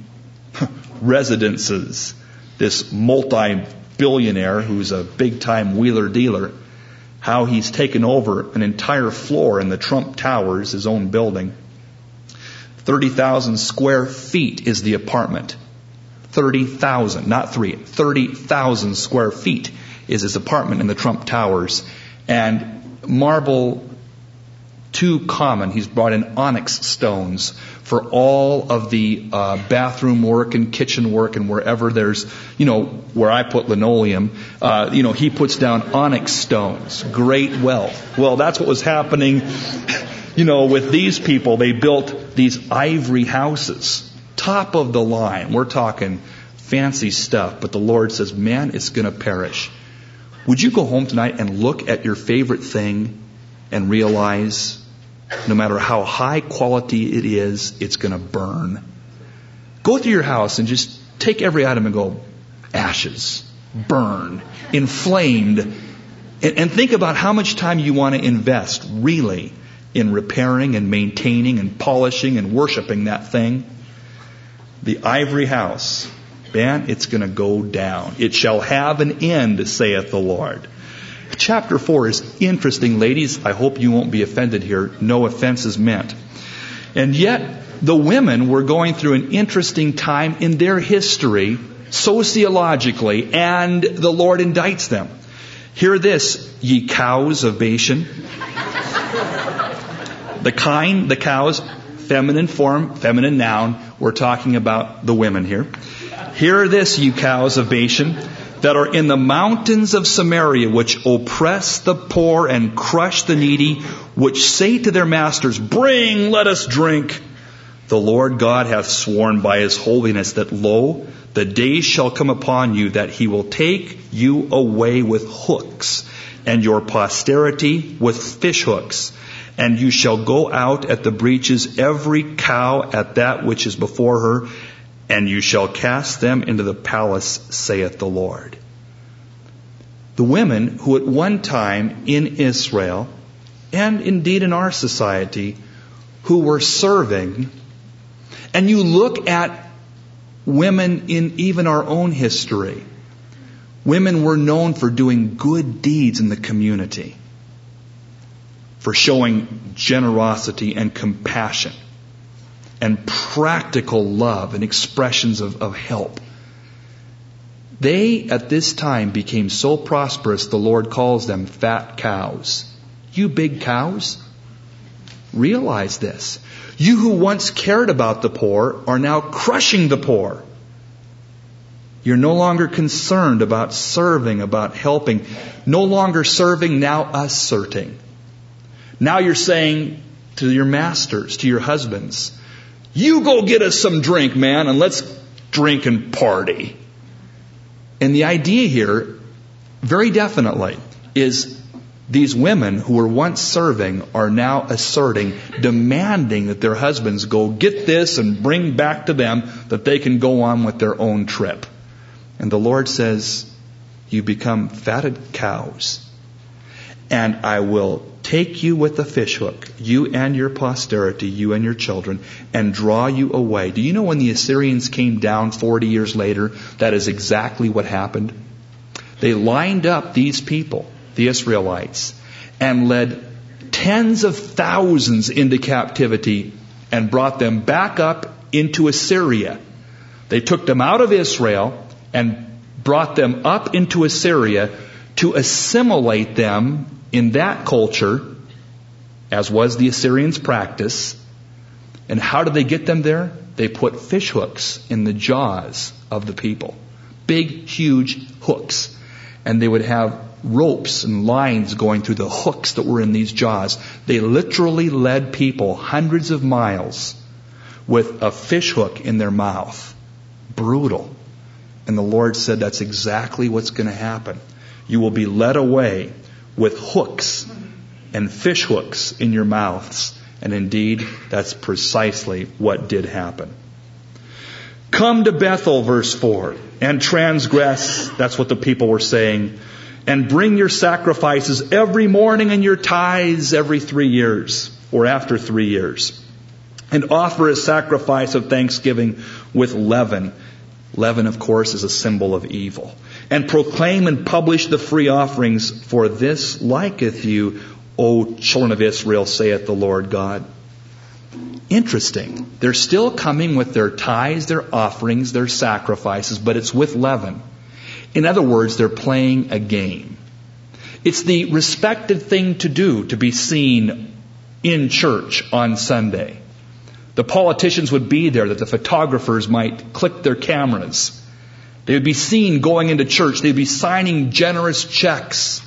residences. This multi-billionaire who's a big-time wheeler dealer. How he's taken over an entire floor in the Trump Towers, his own building. thirty thousand square feet is the apartment. thirty thousand, not three. thirty thousand square feet is his apartment in the Trump Towers. And marble, too common. He's brought in onyx stones for all of the uh, bathroom work and kitchen work, and wherever there's, you know, where I put linoleum, uh, you know, he puts down onyx stones. Great wealth. Well, that's what was happening, you know, with these people. They built these ivory houses, top of the line. We're talking fancy stuff, but the Lord says, man, it's going to perish. Would you go home tonight and look at your favorite thing and realize no matter how high quality it is, it's going to burn? Go through your house and just take every item and go, ashes, burn, inflamed. And, and think about how much time you want to invest really in repairing and maintaining and polishing and worshiping that thing. The ivory house, man, it's going to go down. It shall have an end, saith the Lord. Chapter four is interesting, ladies. I hope you won't be offended here. No offense is meant. And yet, the women were going through an interesting time in their history, sociologically, and the Lord indicts them. Hear this, ye cows of Bashan. The kine, the cows, feminine form, feminine noun. We're talking about the women here. Hear this, you cows of Bashan, that are in the mountains of Samaria, which oppress the poor and crush the needy, which say to their masters, bring, let us drink. The Lord God hath sworn by his holiness that, lo, The days shall come upon you that he will take you away with hooks, and your posterity with fish hooks. And you shall go out at the breaches, every cow at that which is before her, and you shall cast them into the palace, saith the Lord. The women who at one time in Israel, and indeed in our society, who were serving, and you look at women in even our own history, women were known for doing good deeds in the community, for showing generosity and compassion and practical love and expressions of, of help. They, at this time, became so prosperous, the Lord calls them fat cows. You big cows, realize this. You who once cared about the poor are now crushing the poor. You're no longer concerned about serving, about helping. No longer serving, now asserting. Now you're saying to your masters, to your husbands, you go get us some drink, man, and let's drink and party. And the idea here, very definitely, is these women who were once serving are now asserting, demanding that their husbands go get this and bring back to them that they can go on with their own trip. And the Lord says, you become fatted cows, and I will take you with a fish hook, you and your posterity, you and your children, and draw you away. Do you know when the Assyrians came down forty years later, that is exactly what happened? They lined up these people, the Israelites, and led tens of thousands into captivity and brought them back up into Assyria. They took them out of Israel and brought them up into Assyria to assimilate them in that culture, as was the Assyrians' practice. And how did they get them there? They put fish hooks in the jaws of the people. Big, huge hooks. And they would have ropes and lines going through the hooks that were in these jaws. They literally led people hundreds of miles with a fish hook in their mouth. Brutal. And the Lord said that's exactly what's going to happen. You will be led away with hooks and fish hooks in your mouths. And indeed, that's precisely what did happen. Come to Bethel, verse four, and transgress, that's what the people were saying, and bring your sacrifices every morning and your tithes every three years, or after three years. And offer a sacrifice of thanksgiving with leaven. Leaven, of course, is a symbol of evil. And proclaim and publish the free offerings, for this liketh you, O children of Israel, saith the Lord God. Interesting. They're still coming with their tithes, their offerings, their sacrifices, but it's with leaven. In other words, they're playing a game. It's the respected thing to do to be seen in church on Sunday. The politicians would be there, that the photographers might click their cameras. They would be seen going into church. They'd be signing generous checks.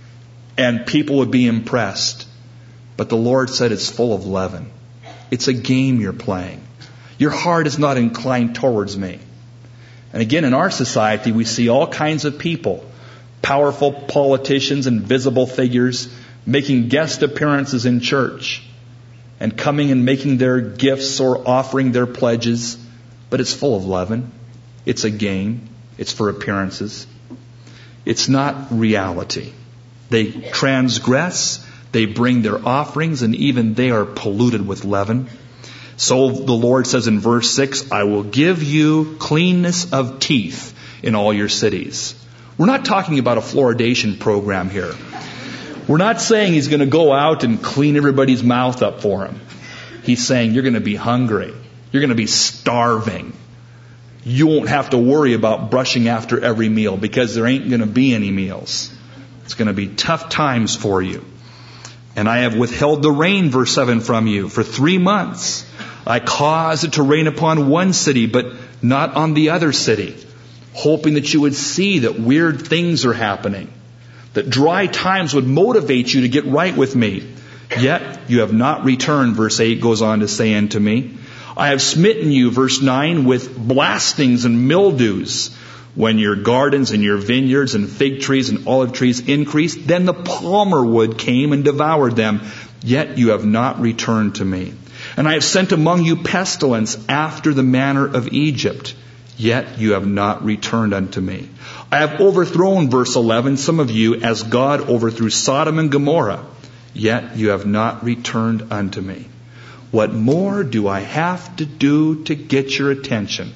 And people would be impressed. But the Lord said it's full of leaven. It's a game you're playing. Your heart is not inclined towards me. And again, in our society, we see all kinds of people, powerful politicians and visible figures, making guest appearances in church and coming and making their gifts or offering their pledges. But it's full of leaven. It's a game. It's for appearances. It's not reality. They transgress. They bring their offerings, and even they are polluted with leaven. So the Lord says in verse six, I will give you cleanness of teeth in all your cities. We're not talking about a fluoridation program here. We're not saying He's going to go out and clean everybody's mouth up for him. He's saying you're going to be hungry. You're going to be starving. You won't have to worry about brushing after every meal because there ain't going to be any meals. It's going to be tough times for you. And I have withheld the rain, verse seven, from you for three months. I caused it to rain upon one city, but not on the other city, hoping that you would see that weird things are happening, that dry times would motivate you to get right with me. Yet you have not returned, verse eight goes on to say unto me, I have smitten you, verse nine, with blastings and mildews. When your gardens and your vineyards and fig trees and olive trees increased, then the palmer wood came and devoured them. Yet you have not returned to me. And I have sent among you pestilence after the manner of Egypt. Yet you have not returned unto me. I have overthrown, verse eleven, some of you as God overthrew Sodom and Gomorrah. Yet you have not returned unto me. What more do I have to do to get your attention?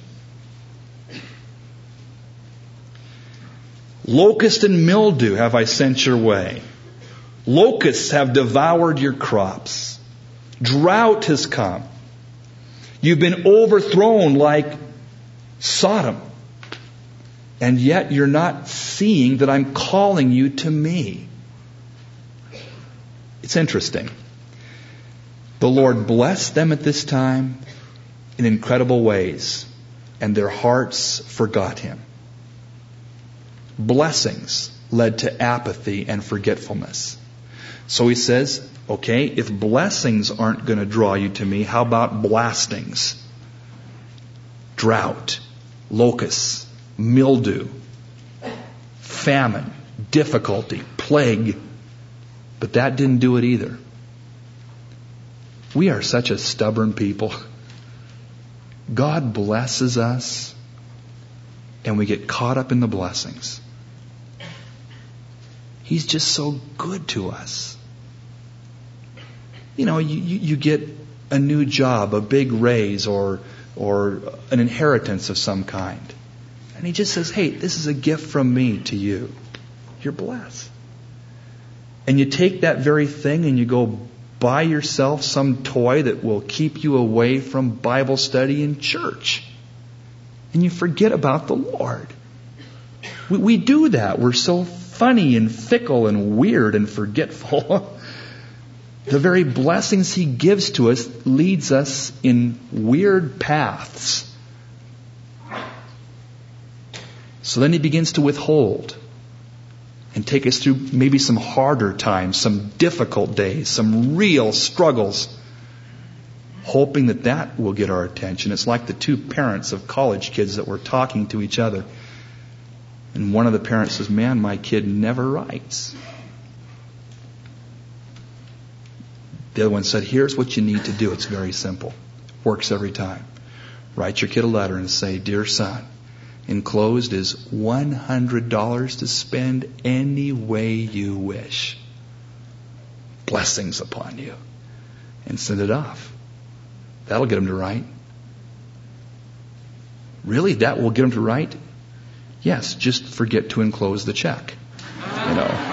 Locust and mildew have I sent your way. Locusts have devoured your crops. Drought has come. You've been overthrown like Sodom. And yet you're not seeing that I'm calling you to me. It's interesting. The Lord blessed them at this time in incredible ways, and their hearts forgot Him. Blessings led to apathy and forgetfulness. So He says, okay, if blessings aren't going to draw you to me, how about blastings? Drought, locusts, mildew, famine, difficulty, plague. But that didn't do it either. We are such a stubborn people. God blesses us, and we get caught up in the blessings. He's just so good to us. You know, you, you, you get a new job, a big raise, or or an inheritance of some kind. And He just says, hey, this is a gift from me to you. You're blessed. And you take that very thing and you go buy yourself some toy that will keep you away from Bible study and church. And you forget about the Lord. We, we do that. We're so funny and fickle and weird and forgetful. The very blessings He gives to us leads us in weird paths. So then He begins to withhold and take us through maybe some harder times, some difficult days, some real struggles, hoping that that will get our attention. It's like the two parents of college kids that were talking to each other. And one of the parents says, man, my kid never writes. The other one said, here's what you need to do. It's very simple. Works every time. Write your kid a letter and say, dear son, enclosed is one hundred dollars to spend any way you wish. Blessings upon you. And send it off. That'll get them to write. Really? That will get them to write? Yes, just forget to enclose the check. You know.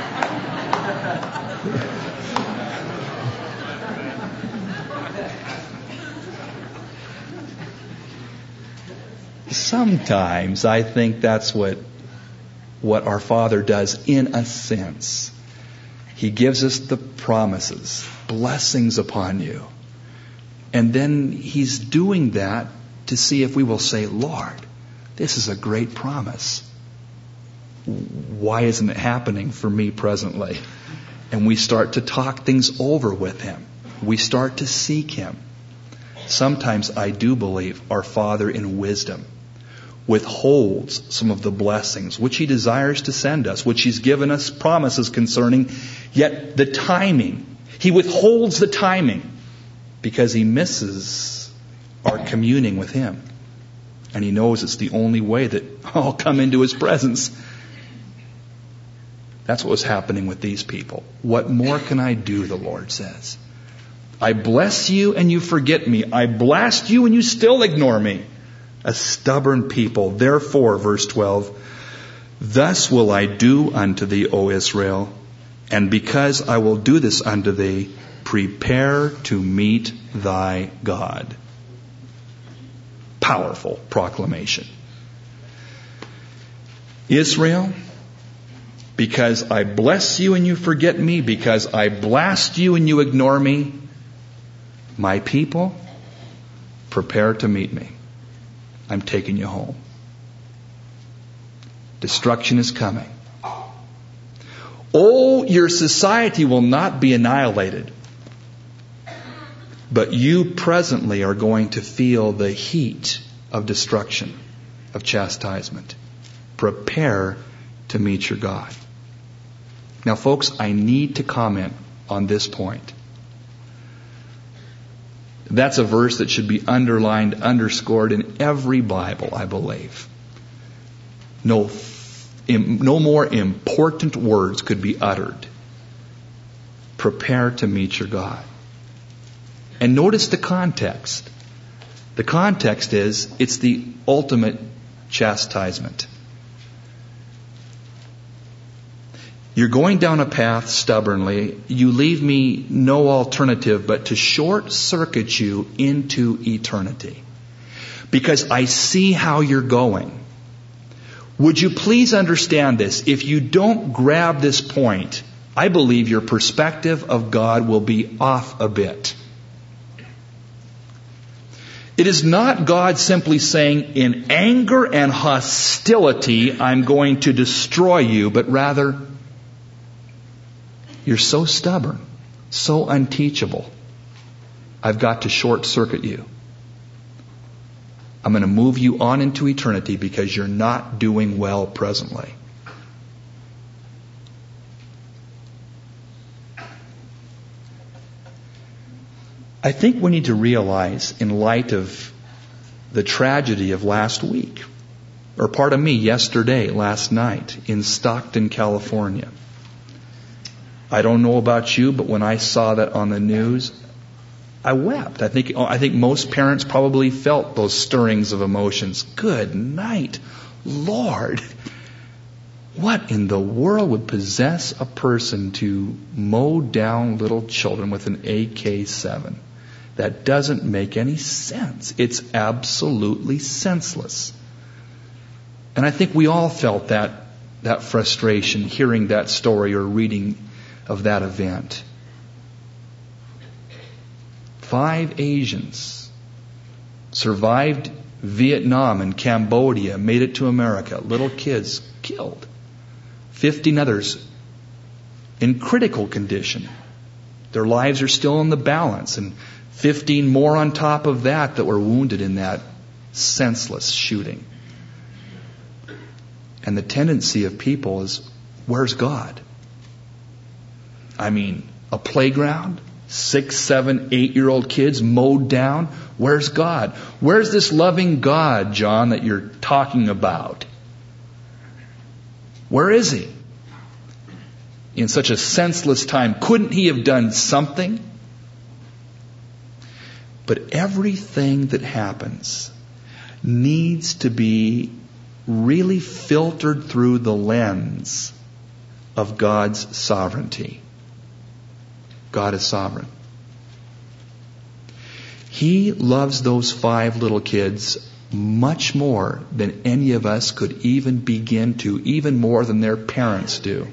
Sometimes I think that's what what our Father does in a sense. He gives us the promises, blessings upon you. And then He's doing that to see if we will say, Lord, this is a great promise. Why isn't it happening for me presently? And we start to talk things over with Him. We start to seek Him. Sometimes I do believe our Father in wisdom withholds some of the blessings which He desires to send us, which He's given us promises concerning, yet the timing, He withholds the timing because He misses our communing with Him. And He knows it's the only way that I'll come into His presence. That's what was happening with these people. What more can I do, the Lord says. I bless you and you forget me. I blast you and you still ignore me. A stubborn people. Therefore, verse twelve, thus will I do unto thee, O Israel, and because I will do this unto thee, prepare to meet thy God. Powerful proclamation. Israel, because I bless you and you forget me, because I blast you and you ignore me, my people, prepare to meet me. I'm taking you home. Destruction is coming. Oh, your society will not be annihilated. But you presently are going to feel the heat of destruction, of chastisement. Prepare to meet your God. Now, folks, I need to comment on this point. That's a verse that should be underlined, underscored in every Bible, I believe. No, no more important words could be uttered. Prepare to meet your God. And notice the context. The context is, it's the ultimate chastisement. You're going down a path stubbornly. You leave me no alternative but to short circuit you into eternity. Because I see how you're going. Would you please understand this? If you don't grab this point, I believe your perspective of God will be off a bit. It is not God simply saying, in anger and hostility, I'm going to destroy you, but rather, you're so stubborn, so unteachable, I've got to short circuit you. I'm going to move you on into eternity because you're not doing well presently. I think we need to realize, in light of the tragedy of last week, or pardon me, yesterday, last night, in Stockton, California. I don't know about you, but when I saw that on the news, I wept. I think, I think most parents probably felt those stirrings of emotions. Good night, Lord. What in the world would possess a person to mow down little children with an A K seven? That doesn't make any sense. It's absolutely senseless. And I think we all felt that, that frustration hearing that story or reading of that event. Five Asians survived Vietnam and Cambodia, made it to America. Little kids killed. Fifteen others in critical condition. Their lives are still in the balance. And fifteen more on top of that that were wounded in that senseless shooting. And the tendency of people is, where's God? I mean, a playground, six, seven, eight-year-old kids mowed down. Where's God? Where's this loving God, John, that you're talking about? Where is He? In such a senseless time, couldn't He have done something? But everything that happens needs to be really filtered through the lens of God's sovereignty. God is sovereign. He loves those five little kids much more than any of us could even begin to, even more than their parents do.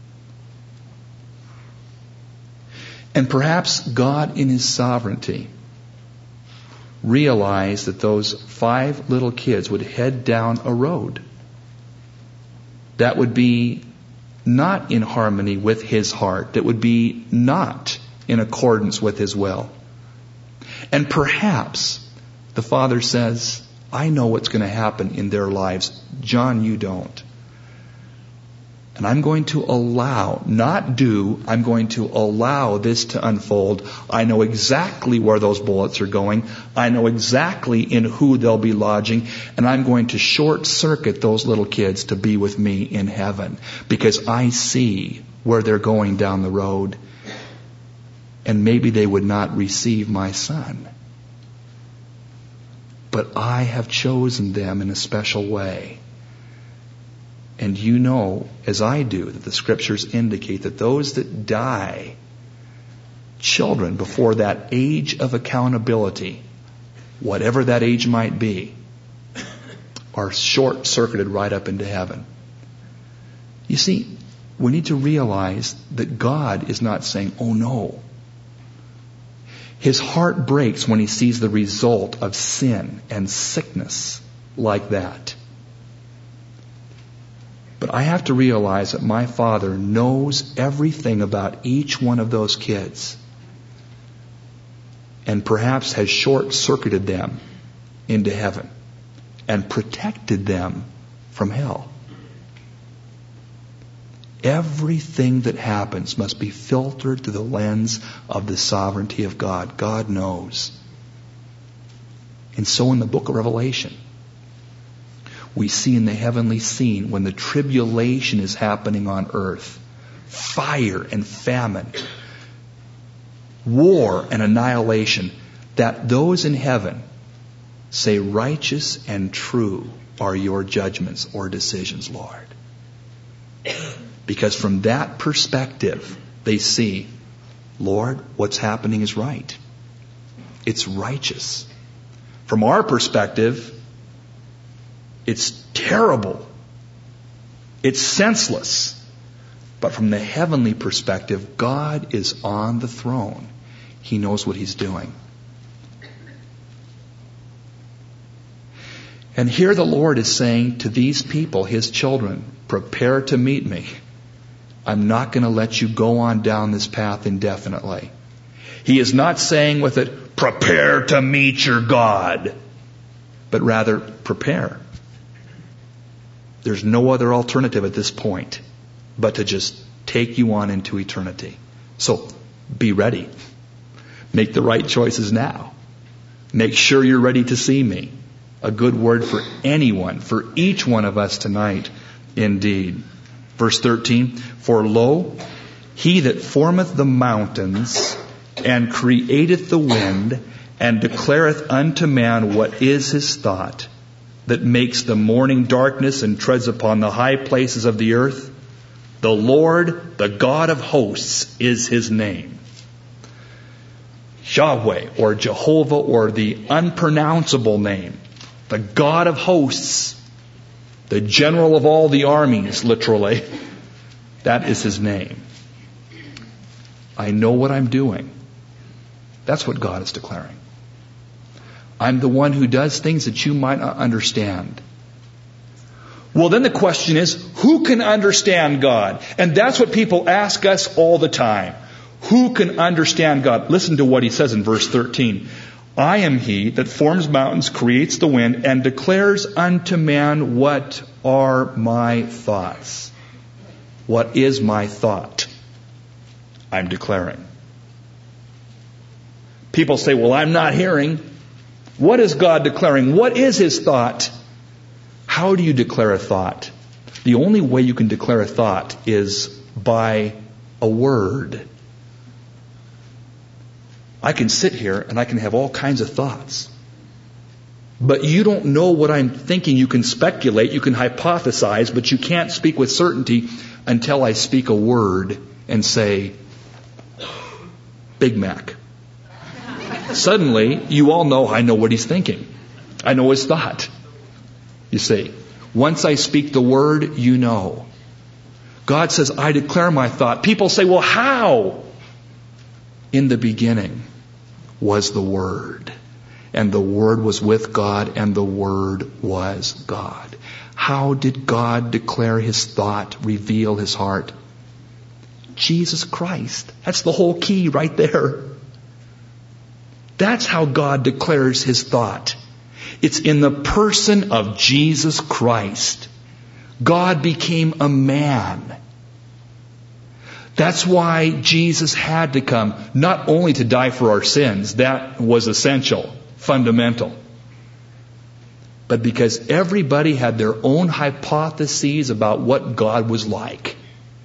And perhaps God in His sovereignty realized that those five little kids would head down a road that would be not in harmony with His heart, that would be not in accordance with His will. And perhaps the Father says, I know what's going to happen in their lives. John, you don't. And I'm going to allow, not do, I'm going to allow this to unfold. I know exactly where those bullets are going. I know exactly in who they'll be lodging. And I'm going to short circuit those little kids to be with me in heaven. Because I see where they're going down the road. And maybe they would not receive my Son. But I have chosen them in a special way. And you know, as I do, that the Scriptures indicate that those that die, children before that age of accountability, whatever that age might be, are short-circuited right up into heaven. You see, we need to realize that God is not saying, oh no. His heart breaks when He sees the result of sin and sickness like that. But I have to realize that my Father knows everything about each one of those kids. and perhaps has short-circuited them into heaven and protected them from hell. Everything that happens must be filtered through the lens of the sovereignty of God. God knows. And so in the book of Revelation, we see in the heavenly scene when the tribulation is happening on earth, fire and famine, war and annihilation, that those in heaven say, righteous and true are your judgments or decisions, Lord. Because from that perspective, they see, Lord, what's happening is right. It's righteous. From our perspective, it's terrible. It's senseless. But from the heavenly perspective, God is on the throne. He knows what He's doing. And here the Lord is saying to these people, His children, prepare to meet me. I'm not going to let you go on down this path indefinitely. He is not saying with it, prepare to meet your God, but rather prepare. There's no other alternative at this point but to just take you on into eternity. So be ready. Make the right choices now. Make sure you're ready to see me. A good word for anyone, for each one of us tonight, indeed. Verse thirteen, for lo, He that formeth the mountains and createth the wind and declareth unto man what is his thought, that makes the morning darkness and treads upon the high places of the earth, the Lord, the God of hosts, is His name. Yahweh or Jehovah or the unpronounceable name, the God of hosts, the general of all the armies, literally. That is His name. I know what I'm doing. That's what God is declaring. I'm the one who does things that you might not understand. Well, then the question is, who can understand God? And that's what people ask us all the time. Who can understand God? Listen to what He says in verse thirteen. I am He that forms mountains, creates the wind, and declares unto man what are my thoughts. What is my thought? I'm declaring. People say, well, I'm not hearing. What is God declaring? What is His thought? How do you declare a thought? The only way you can declare a thought is by a word. I can sit here and I can have all kinds of thoughts. But you don't know what I'm thinking. You can speculate, you can hypothesize, but you can't speak with certainty until I speak a word and say, Big Mac. Suddenly, you all know I know what he's thinking. I know his thought. You see, once I speak the word, you know. God says, I declare my thought. People say, well, how? In the beginning was the Word. And the Word was with God, and the Word was God. How did God declare His thought, reveal His heart? Jesus Christ. That's the whole key right there. That's how God declares His thought. It's in the person of Jesus Christ. God became a man. That's why Jesus had to come, not only to die for our sins, that was essential, fundamental, but because everybody had their own hypotheses about what God was like.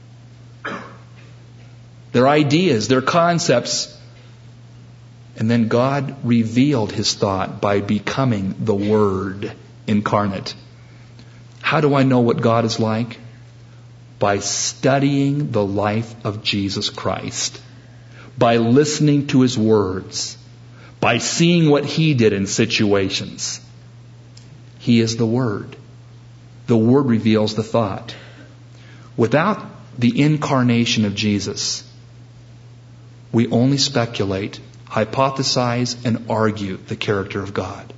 Their ideas, their concepts. And then God revealed His thought by becoming the Word incarnate. How do I know what God is like? By studying the life of Jesus Christ. By listening to His words. By seeing what He did in situations. He is the Word. The Word reveals the thought. Without the incarnation of Jesus, we only speculate, hypothesize, and argue the character of God.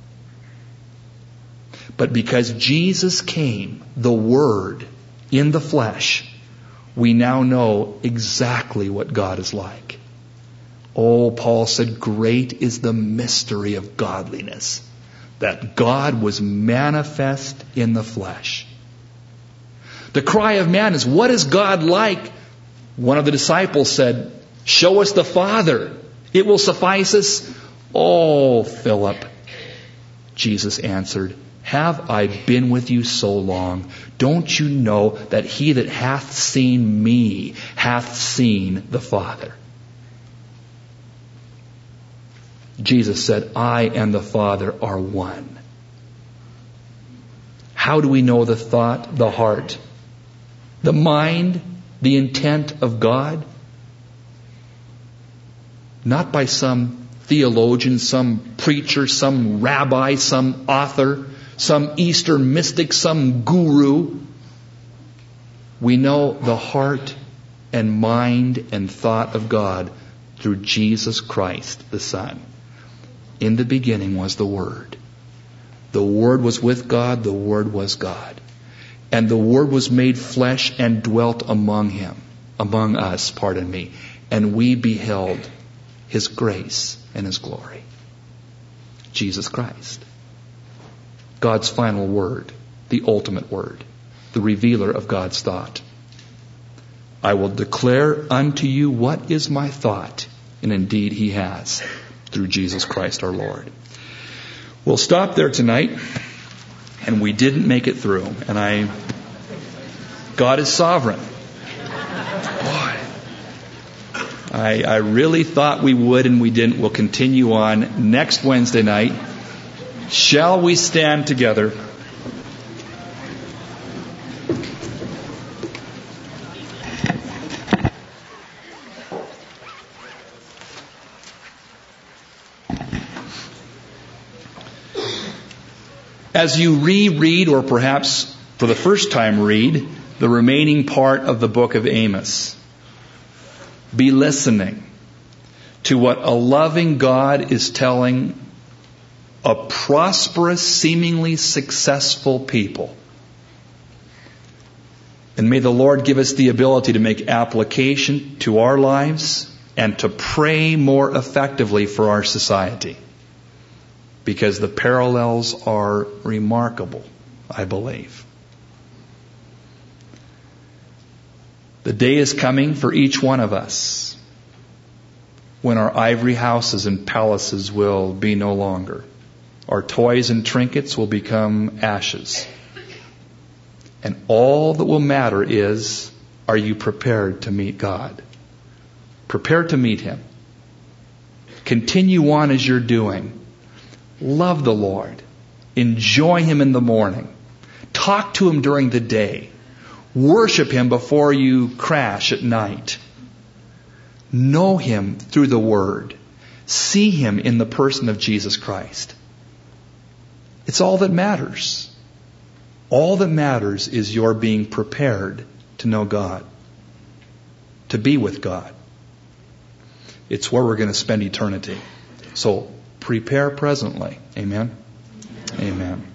But because Jesus came, the Word, in the flesh, we now know exactly what God is like. Oh, Paul said, great is the mystery of godliness, that God was manifest in the flesh. The cry of man is, what is God like? One of the disciples said, show us the Father. It will suffice us. Oh, Philip. Jesus answered, have I been with you so long? Don't you know that he that hath seen me hath seen the Father? Jesus said, I and the Father are one. How do we know the thought, the heart, the mind, the intent of God? Not by some theologian, some preacher, some rabbi, some author, some Eastern mystic, some guru. We know the heart and mind and thought of God through Jesus Christ, the Son. In the beginning was the Word. The Word was with God, the Word was God. And the Word was made flesh and dwelt among him, among us, pardon me. And we beheld His grace and His glory. Jesus Christ. God's final word, the ultimate word, the revealer of God's thought. I will declare unto you what is my thought, and indeed He has, through Jesus Christ our Lord. We'll stop there tonight, and we didn't make it through. And I, God is sovereign. Boy, I, I really thought we would, and we didn't. We'll continue on next Wednesday night. Shall we stand together? As you reread, or perhaps for the first time read, the remaining part of the book of Amos, be listening to what a loving God is telling a prosperous, seemingly successful people. And may the Lord give us the ability to make application to our lives and to pray more effectively for our society. Because the parallels are remarkable, I believe. The day is coming for each one of us when our ivory houses and palaces will be no longer. Our toys and trinkets will become ashes. And all that will matter is, are you prepared to meet God? Prepared to meet Him. Continue on as you're doing. Love the Lord. Enjoy Him in the morning. Talk to Him during the day. Worship Him before you crash at night. Know Him through the Word. See Him in the person of Jesus Christ. It's all that matters. All that matters is your being prepared to know God, to be with God. It's where we're going to spend eternity. So prepare presently. Amen. Amen.